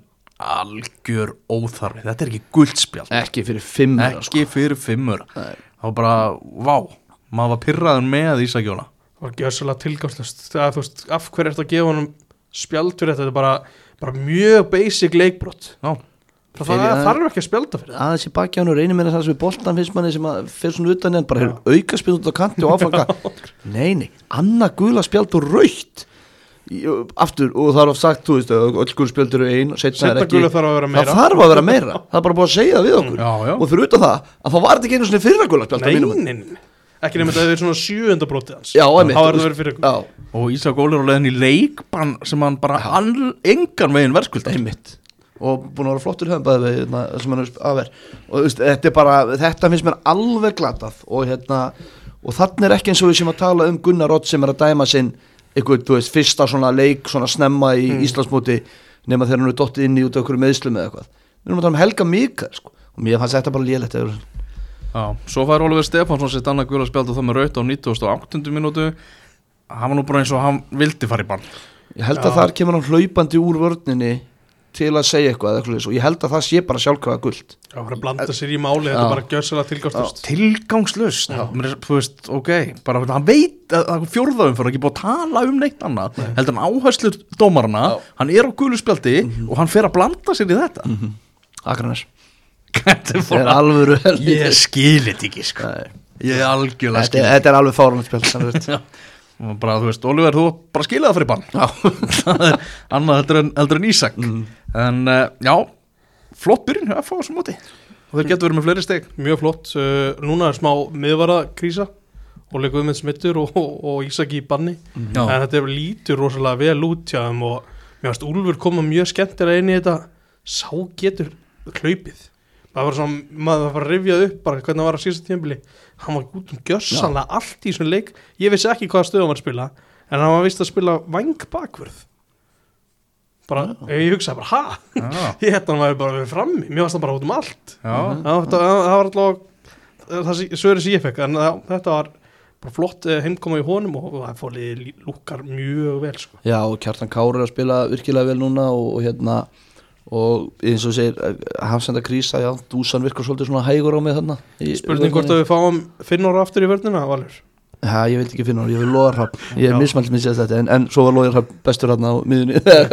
algjör óþarfi, þetta er ekki guldspjald ekki fyrir fimmur ekki sko. fyrir fimmur það var bara, vá, maður var pirraður með Ísak Óla það var gjössalega tilgangslust það, þú veist, af hverju ertu að gefa honum spjald fyrir þetta, þetta er bara, bara mjög basic leikbrot já Það, það þarf ekki að spjálta fyrir það aðeins í baki hann og reynir með þess að við boltan finnst manni sem að fyrir svona utan en bara hefur auka spjald út á kanti og áfanga nei, nei, annað gula spjald og rautt aftur og það er oft sagt, þú veist, öll gula spjald eru ein setna er ekki, þarf að vera meira það þarf að vera meira, það er bara búið að segja það við okkur já, já. og fyrir utan það, að það var þetta ekki einu svona fyrra gula spjald nei, nei, nei, ekki nefnir þetta er svona sjöunda brotið hans já, einmitt og Ísak Óli er á leiðin í leikbann sem hann bara engan veginn verðskulda einmitt og búin að vera flottur höfnbæði sem hann er aðverð og veist, þetta er bara, þetta finnst mér alveg glatað og hérna, og þannig er ekki eins og við sem að tala um Gunnar Odd sem er að dæma sinn eitthvað, þú veist, fyrsta svona leik svona snemma í mm. Íslandsmóti nema þegar hann er dottið inn í út af okkur meðslum eða eitthvað, við erum að tala um Helga Mikael sko, og mér fannst þetta bara lélegt Já, svo fær Oliver Stefánsson sitt annað gula spjald og það með raut á nítugasta og áttundu mínútu hann var nú bara eins og hann vildi fara í bann ég held að Já. Þar kemur hann hlaupandi úr vörninni til að segja eitthvað, eitthvað og ég held að það sé bara sjálfkrafa guld Já, það er að blanda sér í máli, þetta er bara gjörsalega tilgangslust Tilgangslust, þú veist, ok bara hann veit að fjórðaðum fyrir ekki búið að tala um neitt annað Nei. heldur hann áherslur dómarana, Já. hann er á gulu spjaldi mm-hmm. og hann fer að blanda sér í þetta mm-hmm. Akranes Þetta er alvöru Ég skilit ekki, sko Nei. Ég er algjörlega skilit Þetta er alveg fáránlegt spjald bara, þú veist, Oliver, þú bara skilja það fyrir bann það er annað heldur en, heldur en Ísak mm. en uh, já, flott byrjun að fá þessu móti og þeir getur verið með fleiri steg mjög flott, uh, núna er smá miðvara krísa og leikur við með smittur og, og, og Ísak í banni mm. en þetta er lítur rosalega vel út hjá þeim og mér finnst Úlfur koma mjög skemmtilega inn í þetta sá getur hlaupið það var svona, maður var að rifjað upp bara hvernig það var að síðast tímabili hann var út um gjörsanlega allt í svona leik ég vissi ekki hvaða stöðum var að spila en hann var vist að spila væng bakvörð bara, Já. ég hugsaði bara, ha? ég hætti hann var bara verið frammi, mér varst hann bara út um allt Já. Já, þetta, það var alltaf það svöri sem ég fekk en það, þetta var bara flott heimkoma í honum og það fólið lúkar mjög vel sko. Já, og Kjartan Kári er að spila virkilega vel núna og, og hérna og eins og segir Hafsenda krísa, já, Dúsan virkar svolítið svona hægur á mig þarna spurning hvort að við fáum Finnóra aftur í vörnina, Valur já, ég veit ekki Finnóra, ég vil Logar Hrafn ég er mismælt með sér þetta, en, en svo var Logar Hrafn bestur hérna á miðunni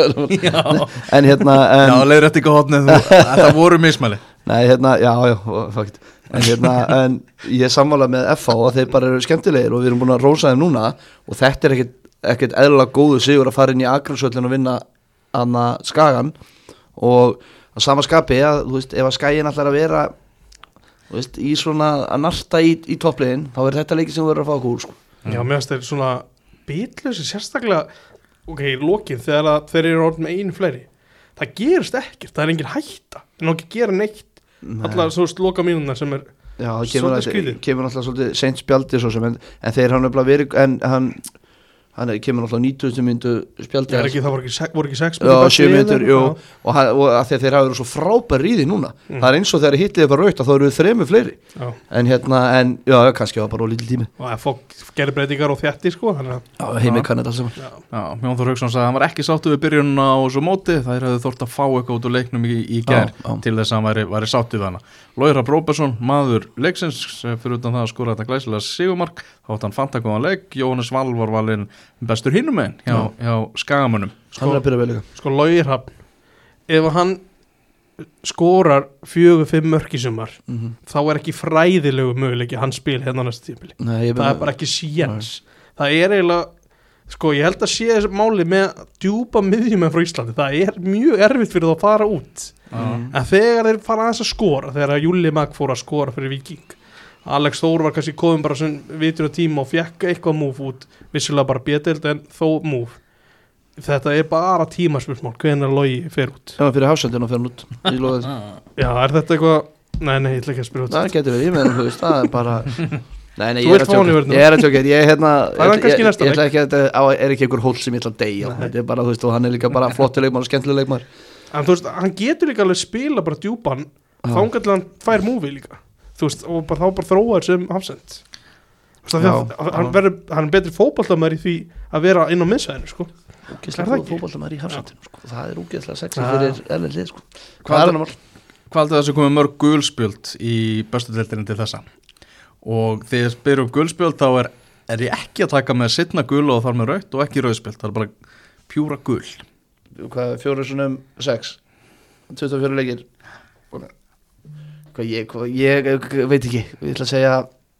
en hérna en, já, leiður eftir ekki hótnið þetta voru mismæli nei, hérna, já, já, fakt en hérna, en ég er sammálað með F H og þeir bara eru skemmtilegir og við erum búin að rósa þeim núna og þetta er ekkit, ekkit eðlilega góðu sigur að fara inn í Akranesvöllin og vinna hana Skagan og á sama skapi að, þú veist, ef að Skaginn ætlar að vera þú veist, í svona að narta í, í toppliðin, þá er þetta leikið sem við verðum að fá okkur sko. Já, mér finnst þeir svona bitlösi sérstaklega, ok, í lokin þegar að þeir eru orðin með einu fleiri það gerist ekkert, það er engin hætta en ekki gera neitt allar svo loka mínuna sem er já, það kemur, að, kemur alltaf svolítið seint spjaldi svo sem en, en þeir hann nefnilega verið en hann hann er, kemur alltaf nítugasta myndu spjaldi ekki, það voru ekki, voru ekki sex já, sjö myndur, jú og, hann, og að þeir hafa verið svo frábær í því núna mm. það er eins og þegar hittið er bara raukt að þá eru þremur fleiri já. en hérna, en já, kannski var bara lítil tími og það fólk gerir breytingar og þjætti sko já, heimið kann þetta alls saman já, já Jón Þór Hauksson sagði að hann var ekki sáttu við byrjunna á þessu móti, þær hefðu þórt að fá eitthvað út úr leiknum í, í gær já, já. til þess að hann væri, væri sáttu við hana Logi Hrafn Róbertsson, maður leiksins fyrir utan það að skora þetta glæsilega sigurmark þá átt hann fanta góðan leik, Jóhannes Valur var valinn bestur hinum meginn hjá, hjá Skagamönnum sko, hann er að byrja vel líka sko Logi Hrafn, ef hann skorar fjögur fimm mörk í sumar mm -hmm. þá er ekki fræðilegu möguleiki hann spil hérna næsta tímabili það er bara ekki séns það er eiginlega sko ég held að sé þessi máli með djúpa miðjumenn frá Íslandi það er mjög erfitt fyrir það að fara út mm. en þegar þeir fara aðeins að skora þegar Júli Mag fór að skora fyrir Víking Alex Þór var kannski komum bara sem vitur á tíma og fekk eitthvað múf út vissulega bara bétild en þó múf þetta er bara tímaspörsmál hvenær Logi fer út já fyrir Hafsendina fer hann út já er þetta eitthvað nei nei ég ætla ekki að spyrja út það getur við ég meðan þú veist það er bara Nei, nei, ég er, tjóka, ég er að tjóka, ég er hérna, ég, ég, ég, ég ætla ekki að þetta er ekki einhver hóll sem ég ætla að deyja, þetta er bara, þú veist, og hann er líka bara flottileikmar og skemmtileikmar. En þú veist, hann getur líka alveg spila bara djúpan, þá kannski hann fær múfi líka, þú veist, og bara, þá bara þróaður sem Hafsend. Þú veist, hann verður, hann er betri fótboltamæður í því að vera inn á miðsvæðinu, sko. Úgeðslega fótboltamæður í Hafsendinu, sko, það er úgeðslega sexy fyrir erlend lið, sko. Hvað heldur þessi komið mörg gulspjöld í bestu deildinni til þessa? Og þegar ég spyr um gulspjöld þá er, er ég ekki að taka með sitna gul og þar með rautt og ekki rauðspjöld, það er bara pjúra gul. Hvað er fjóru svonum sex? tuttugu og fjórir leikir? Hvað ég, hvað, ég, ég veit ekki, ég ætla að segja,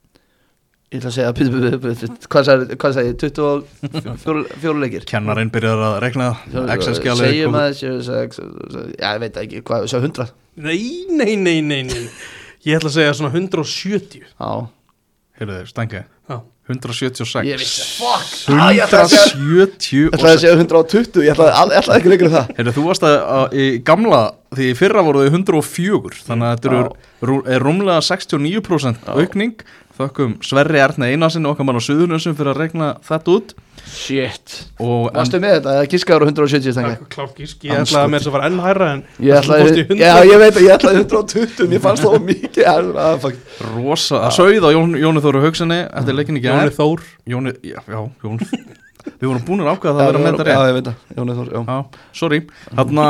ég ætla að segja, hvað sagði, hvað sagði, tuttugu og fjórir leikir? Kennarinn byrjar að regna Excel-skjalið. Segjum að sex, já ég veit ekki, hvað, sjá hundrað? Nei, nei, nei, nei, nei. Ég ætla að segja svona hundrað og sjötíu. Já. Heyrðu þér, stængi. Já. hundrað sjötíu og sex. Ég vissi, fuck. hundrað sjötíu og sex. Ég ætlaði að segja hundrað og tuttugu, ég ætlaði, ætlaði ekki lengur það. Heyrðu, þú varst að, að í gamla, því í fyrra voru þau hundrað og fjögur, þannig að þetta eru, er rúmlega sextíu og níu prósent aukning. Þökkum Sverri Erni Einarsinni okkar mann á Suðurnesjum fyrir að regna þetta út. Shit. Varstu með þetta? Það giskaður á hundrað og sjötíu stengi? Klárt gisk, ég ætlaði að mér þess að fara enn hærra en ég ætlaði, já ég veit að ég ætlaði hundrað og tuttugu, mér fannst það mikið. Rosa, það sauð á Jón, Jóni Þóru Haugssoni eftir leikin ekki. Jóni Þór. Jóni, já, já, Jón. Við vorum búinir ákveða það að vera með þetta rétt. Já, ég veit það, Jóni Þór, já. Já, sorry. Þarna,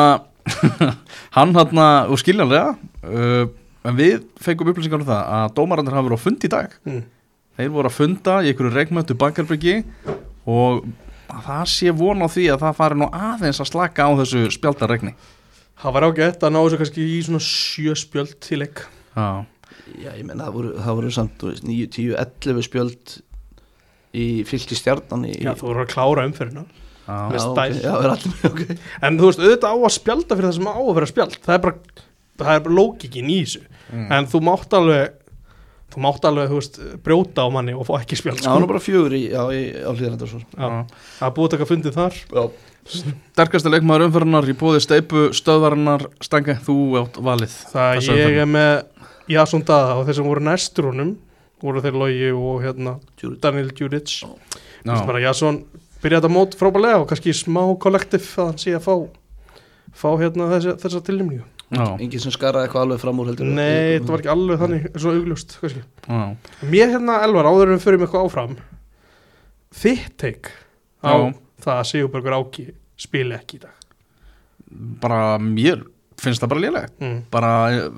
hann þarna, og skiljanlega, uh, en við fengum upplýsingar um það að dómarandir hafa verið á fund í dag. Mm. Þeir voru að funda í einhverju regnmöttu Bakkarbyrgi og það sé von á því að það fari nú aðeins að slaka á þessu spjaldarregni. Það var ágætt að ná þessu kannski í svona sjö spjöld til leik. Já. Já, ég menna það voru, það voru samt níu, tíu, ellefu spjöld í Fylki Stjarnan í... Já, þú voru að klára umferðina. Já, okay. Já, það er allir með, ok. En þú veist, auðvitað á að spjalda fyrir það sem á að vera spjald. Það er bara, það er bara lógikin í þessu. Mm. En þú mátt alveg þú mátt alveg, þú veist, brjóta á manni og fá ekki spjald sko. Já, hann er bara fjögur í, já, í á hlýðarendar svo. Já, það er búið að taka fundið þar. Já. Sterkasti leikmaður umferðarnar í boði steypu stöðvarinnar. Stange, þú átt valið. Það ég er með Jason Daða og þeir sem voru næstur honum voru þeir Logi og hérna Djuric. Daniel Djuric. Þú veist bara Jason byrjaði þetta mót frábærlega og kannski smá kollektiv að hann sé að fá fá hérna þessa, þessa tilnefningu. Engin sem skaraði eitthvað alveg fram úr heldur. Nei, þetta var ekki alveg þannig svo augljóst kannski. Mér hérna Elvar áður en við förum eitthvað áfram þitt take á Já. Það að Sigurbergur Áki spili ekki í dag. Bara mér finnst það bara lélegt mm. bara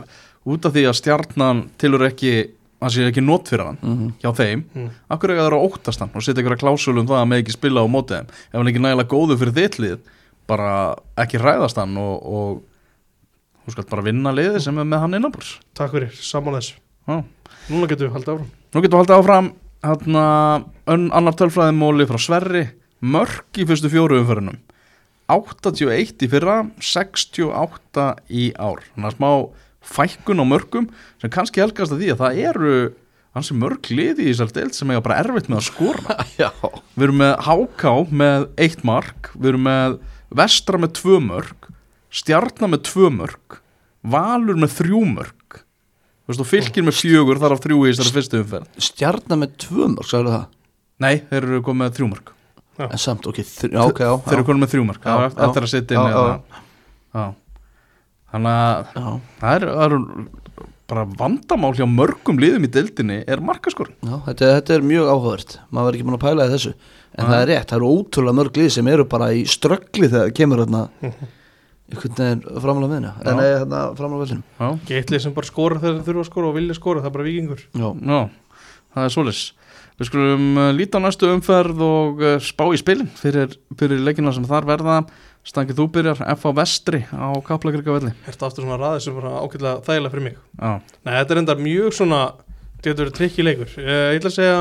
út af því að Stjarnan tilur ekki hann sé ekki nót fyrir hann mm-hmm. hjá þeim mm. af hverju það er að óttast hann og setja ykkur að klásulu um það að með ekki spila á móti þeim ef hann ekki nægilega góður fyrir þitt lið bara ekki hræðast hann og, og þú skalt bara vinna liðið sem er með hann innanbúrs. Takk fyrir, saman þessu. Já. Núna getum við haldið áfram. Nú getum við haldið áfram hérna annar tölfræðimóli frá Sverri, mörk í fyrstu fjóru umferðinum. áttatíu og eitt í fyrra, sextíu og átta í ár. Þannig að smá fækkun á mörkum sem kannski helgast að því að það eru hansi mörk liði í þessar deild sem eiga bara erfitt með að skora. Já. Við erum með H K með eitt mark, við erum með Vestra með tvö mörk, Stjarnan með tvö mörk, Valur með þrjú mörk, þú veist, og Fylkir með fjögur, þar af þrjú í þessari fyrstu umferð. Stjarnan með tvö mörk, sagðu það? Nei, þeir eru komið með þrjú mörk. Já. En samt, ok, þr- já, ok, já. Þeir eru komið með þrjú mörk, það er eftir að sitja inn eða. Já. Þannig að það er, það er bara vandamál hjá mörgum liðum í deildinni er markaskorun. Já, þetta, þetta er mjög áhugavert, maður er ekki búin að pæla í þessu, en það er rétt, það eru ótrúlega mörg lið sem eru bara í ströggli þegar kemur þarna einhvern veginn framlega miðna, en eða þarna framlega vellinum. Geitlið sem bara skora þegar þeir þurfa að skora og vilja skora, það er bara Víkingur. Já, Já það er svoleiðis. Við skulum líta á næstu umferð og spá í spilin fyrir, fyrir leikina sem þar verða. Stangið þú byrjar, F á Vestri á Kaplakrikavelli. Þetta aftur svona raðið sem bara ágætlega þægilega fyrir mig. Já. Nei, þetta er enda mjög svona, þetta er trikki leikur. Ég ætla að segja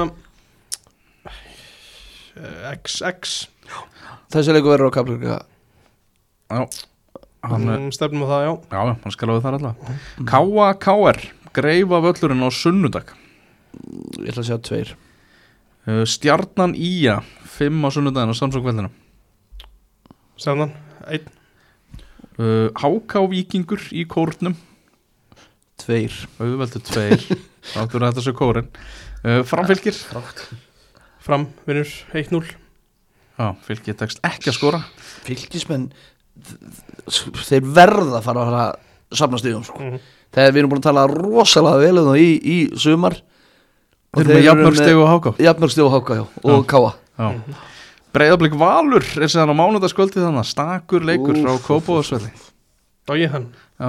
X X. Þessi leikur verður á Kaplakrika. Já. Hann mm, stefnum á það, já. Já, hann skal á það alltaf. Mm. K A K R, Greifa völlurinn á sunnudag. Ég ætla að segja tveir. Stjarnan Í A, fimm á sunnudaginn á Samsókveldinu. Stjarnan, einn. uh, H K Víkingur í kórnum. Tveir. Auðveldu tveir. Þáttur að þetta sé kórin. uh, Fram Fylkir. Fram, vinnur, eitt núll. Já, Fylkir tekst ekki að skora. Fylkismenn, þeir verða að fara að fara að safna stíðum sko. Mm-hmm. Þegar við erum búin að tala rosalega vel um það í, í sumar. Þeir eru með jafnmörg stig og H K. Jafnmörg stig og H K, já, og K A. Já. Breiðablik Valur er séðan á mánudagskvöldi þannig, stakur leikur frá Kópavogsvelli. Þá ég hann. Já.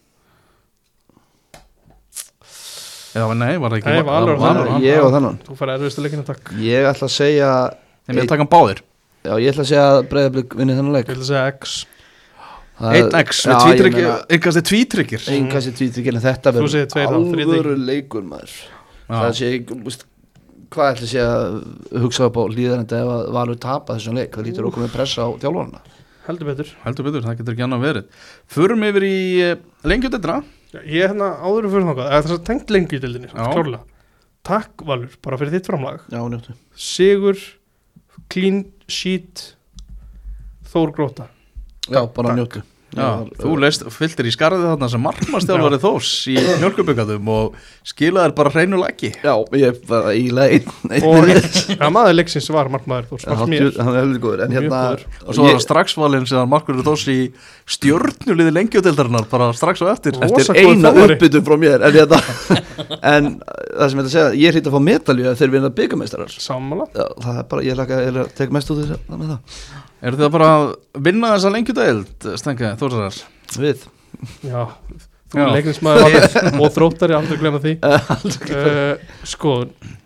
Já, nei, var það ekki Nei, Valur, Valur, Valur Ég og þannan. Þú fær erfiðstu leikina, takk. Ég ætla að segja Ég með að taka hann báðir. Já, ég ætla að segja að Breiðablik vinni þennan leik. Ég ætla að segja X. Einn X, við tvítryggir, einhverjast er tvítryggir. Einhverjast er tvítryggir, en þetta Þú segir tveir þá, verður þriðji. alvöru leikur maður. Það sé, veist, hvað ætla að segja að hugsa upp á líðarenda ef að Valur tapa þessum leik, það lítur okkur með pressa á þjálfarana. Heldur betur. Heldur betur, það getur ekki annað verið. Förum yfir í lengjudeildina. Ég er hérna áður fyrir þangað, eða þess að tengt lengjudeildinni, klárlega. Takk Valur, bara fyrir þitt framlag. Já, njóttu. Sigur, clean sheet, Þór Gróta. Já, bara njóttu. Já, þú leist, fylltir í skarðið þarna sem markmannstjálfari Þórs í Mjölkubyggandum og skilaðir bara hreinu laggi. Já, ég var eiginlega einn og ja, maður leiksins var markmaður Þórs, fannst mér. Hann er heldur góður, en hérna og svo var það strax valinn sem markmaður Þórs í stjörnuliði lengjudeildarinnar bara strax á eftir. Eftir eina uppbytun frá mér, en hérna en það sem ég ætla að segja, ég hlýtt að fá medalju þegar við erum að byggameistarar. Sammála. Já, það er bara, ég laka að tek mest út það með það. Eru þið bara að vinna þessa lengjudeild, Stenka, Þórsarar? Við. Já, þú leiknismæður og þróttari, aldrei glemma því. uh, Sko,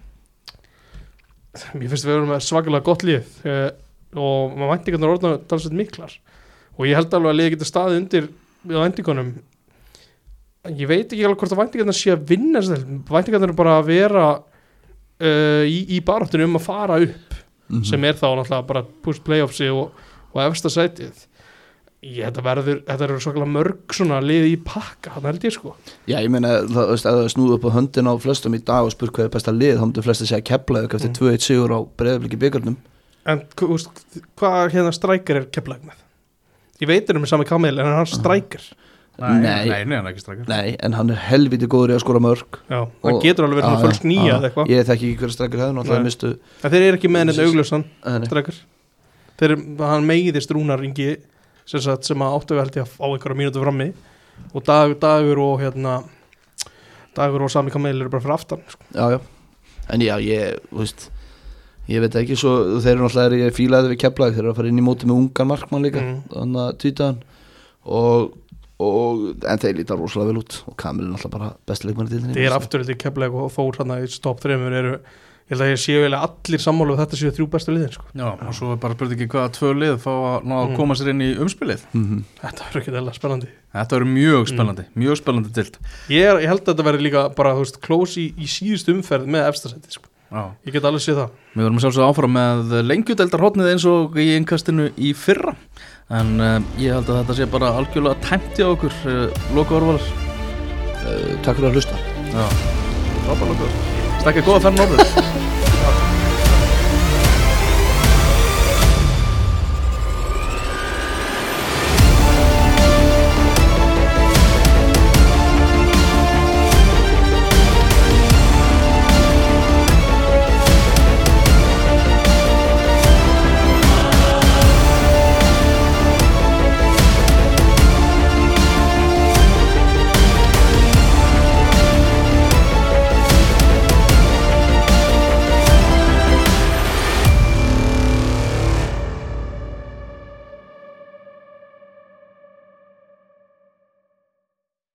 mér finnst við erum með svakalega gott lið uh, og maður væntingarnar orðna talsveit miklar og ég held alveg að liðið getur staðið undir á væntingunum. Ég veit ekki alveg hvort að væntingarnar sé að vinna þess að væntingarnar er bara að vera uh, í, í baráttunum um að fara upp. Mm-hmm. Sem er þá náttúrulega bara push playoffsi og, og efsta sætið. Ég þetta verður, þetta eru svakalega mörg svona liði í pakka, þannig held ég sko. Já, ég meina, það, veist, að það snúðu upp á höndin á flestum í dag og spurt hvað er besta lið, þá myndir flesti segja Keflavík eftir mm. tvö eitt sigur á Breiðablik í bikarnum. En veist, hvað hérna strækir er Keflavík með? Ég veit er um sami Kamil, en hann strækir. Nei, nei, nei, nei, hann er ekki strækir. Nei, en hann er helviti góður í að skora mörg. Já, hann getur alveg verið fölsk nýja eða eitthvað. Ég þekki ekki hverja strækir hefði, náttúrulega mistu. En þeir eru ekki með neitt augljósan strækir. Þeir eru, hann meiðist Rúnar Ingi sem, sagt, sem að áttu við held ég að á einhverja mínútu frammi og dag, dagur og hérna dagur og sami Kamil eru bara fyrir aftan sko. Já, já, en já, ég, þú veist ég veit ekki, svo þeir eru náttúrulega ég fílaði við Keflavík, þeir eru að fara inn í móti með ungan markmann líka, mm. þannig að tvítaðan og Og, en þeir líta rosalega vel út og Kamil er náttúrulega bara besti leikmann í deildinni. Þeir er afturöldi Keflavík og Þór hann í stopp þremur eru, ég held að ég séu eiginlega allir sammála og þetta séu þrjú bestu liðin sko. Já, og svo er bara spurningi hvaða tvö lið fá að ná að koma sér inn í umspilið. Mm-hmm. Þetta verður ekki eða spennandi. Þetta verður mjög spennandi, mm. mjög spennandi deild. Ég, er, ég held að þetta verður líka bara, þú veist, close í, í síðust umferð með efstasæti sko. Já. Ég get alveg séð það. Við verðum sjálfsögðu áfram með lengjudeildarhornið eins og í innkastinu í fyrra en uh, ég held að þetta sé bara algjörlega tæmt hjá okkur uh, loka orðvalar uh, Takk fyrir að hlusta. Já, frábært loka. Stakka góða ferð norður.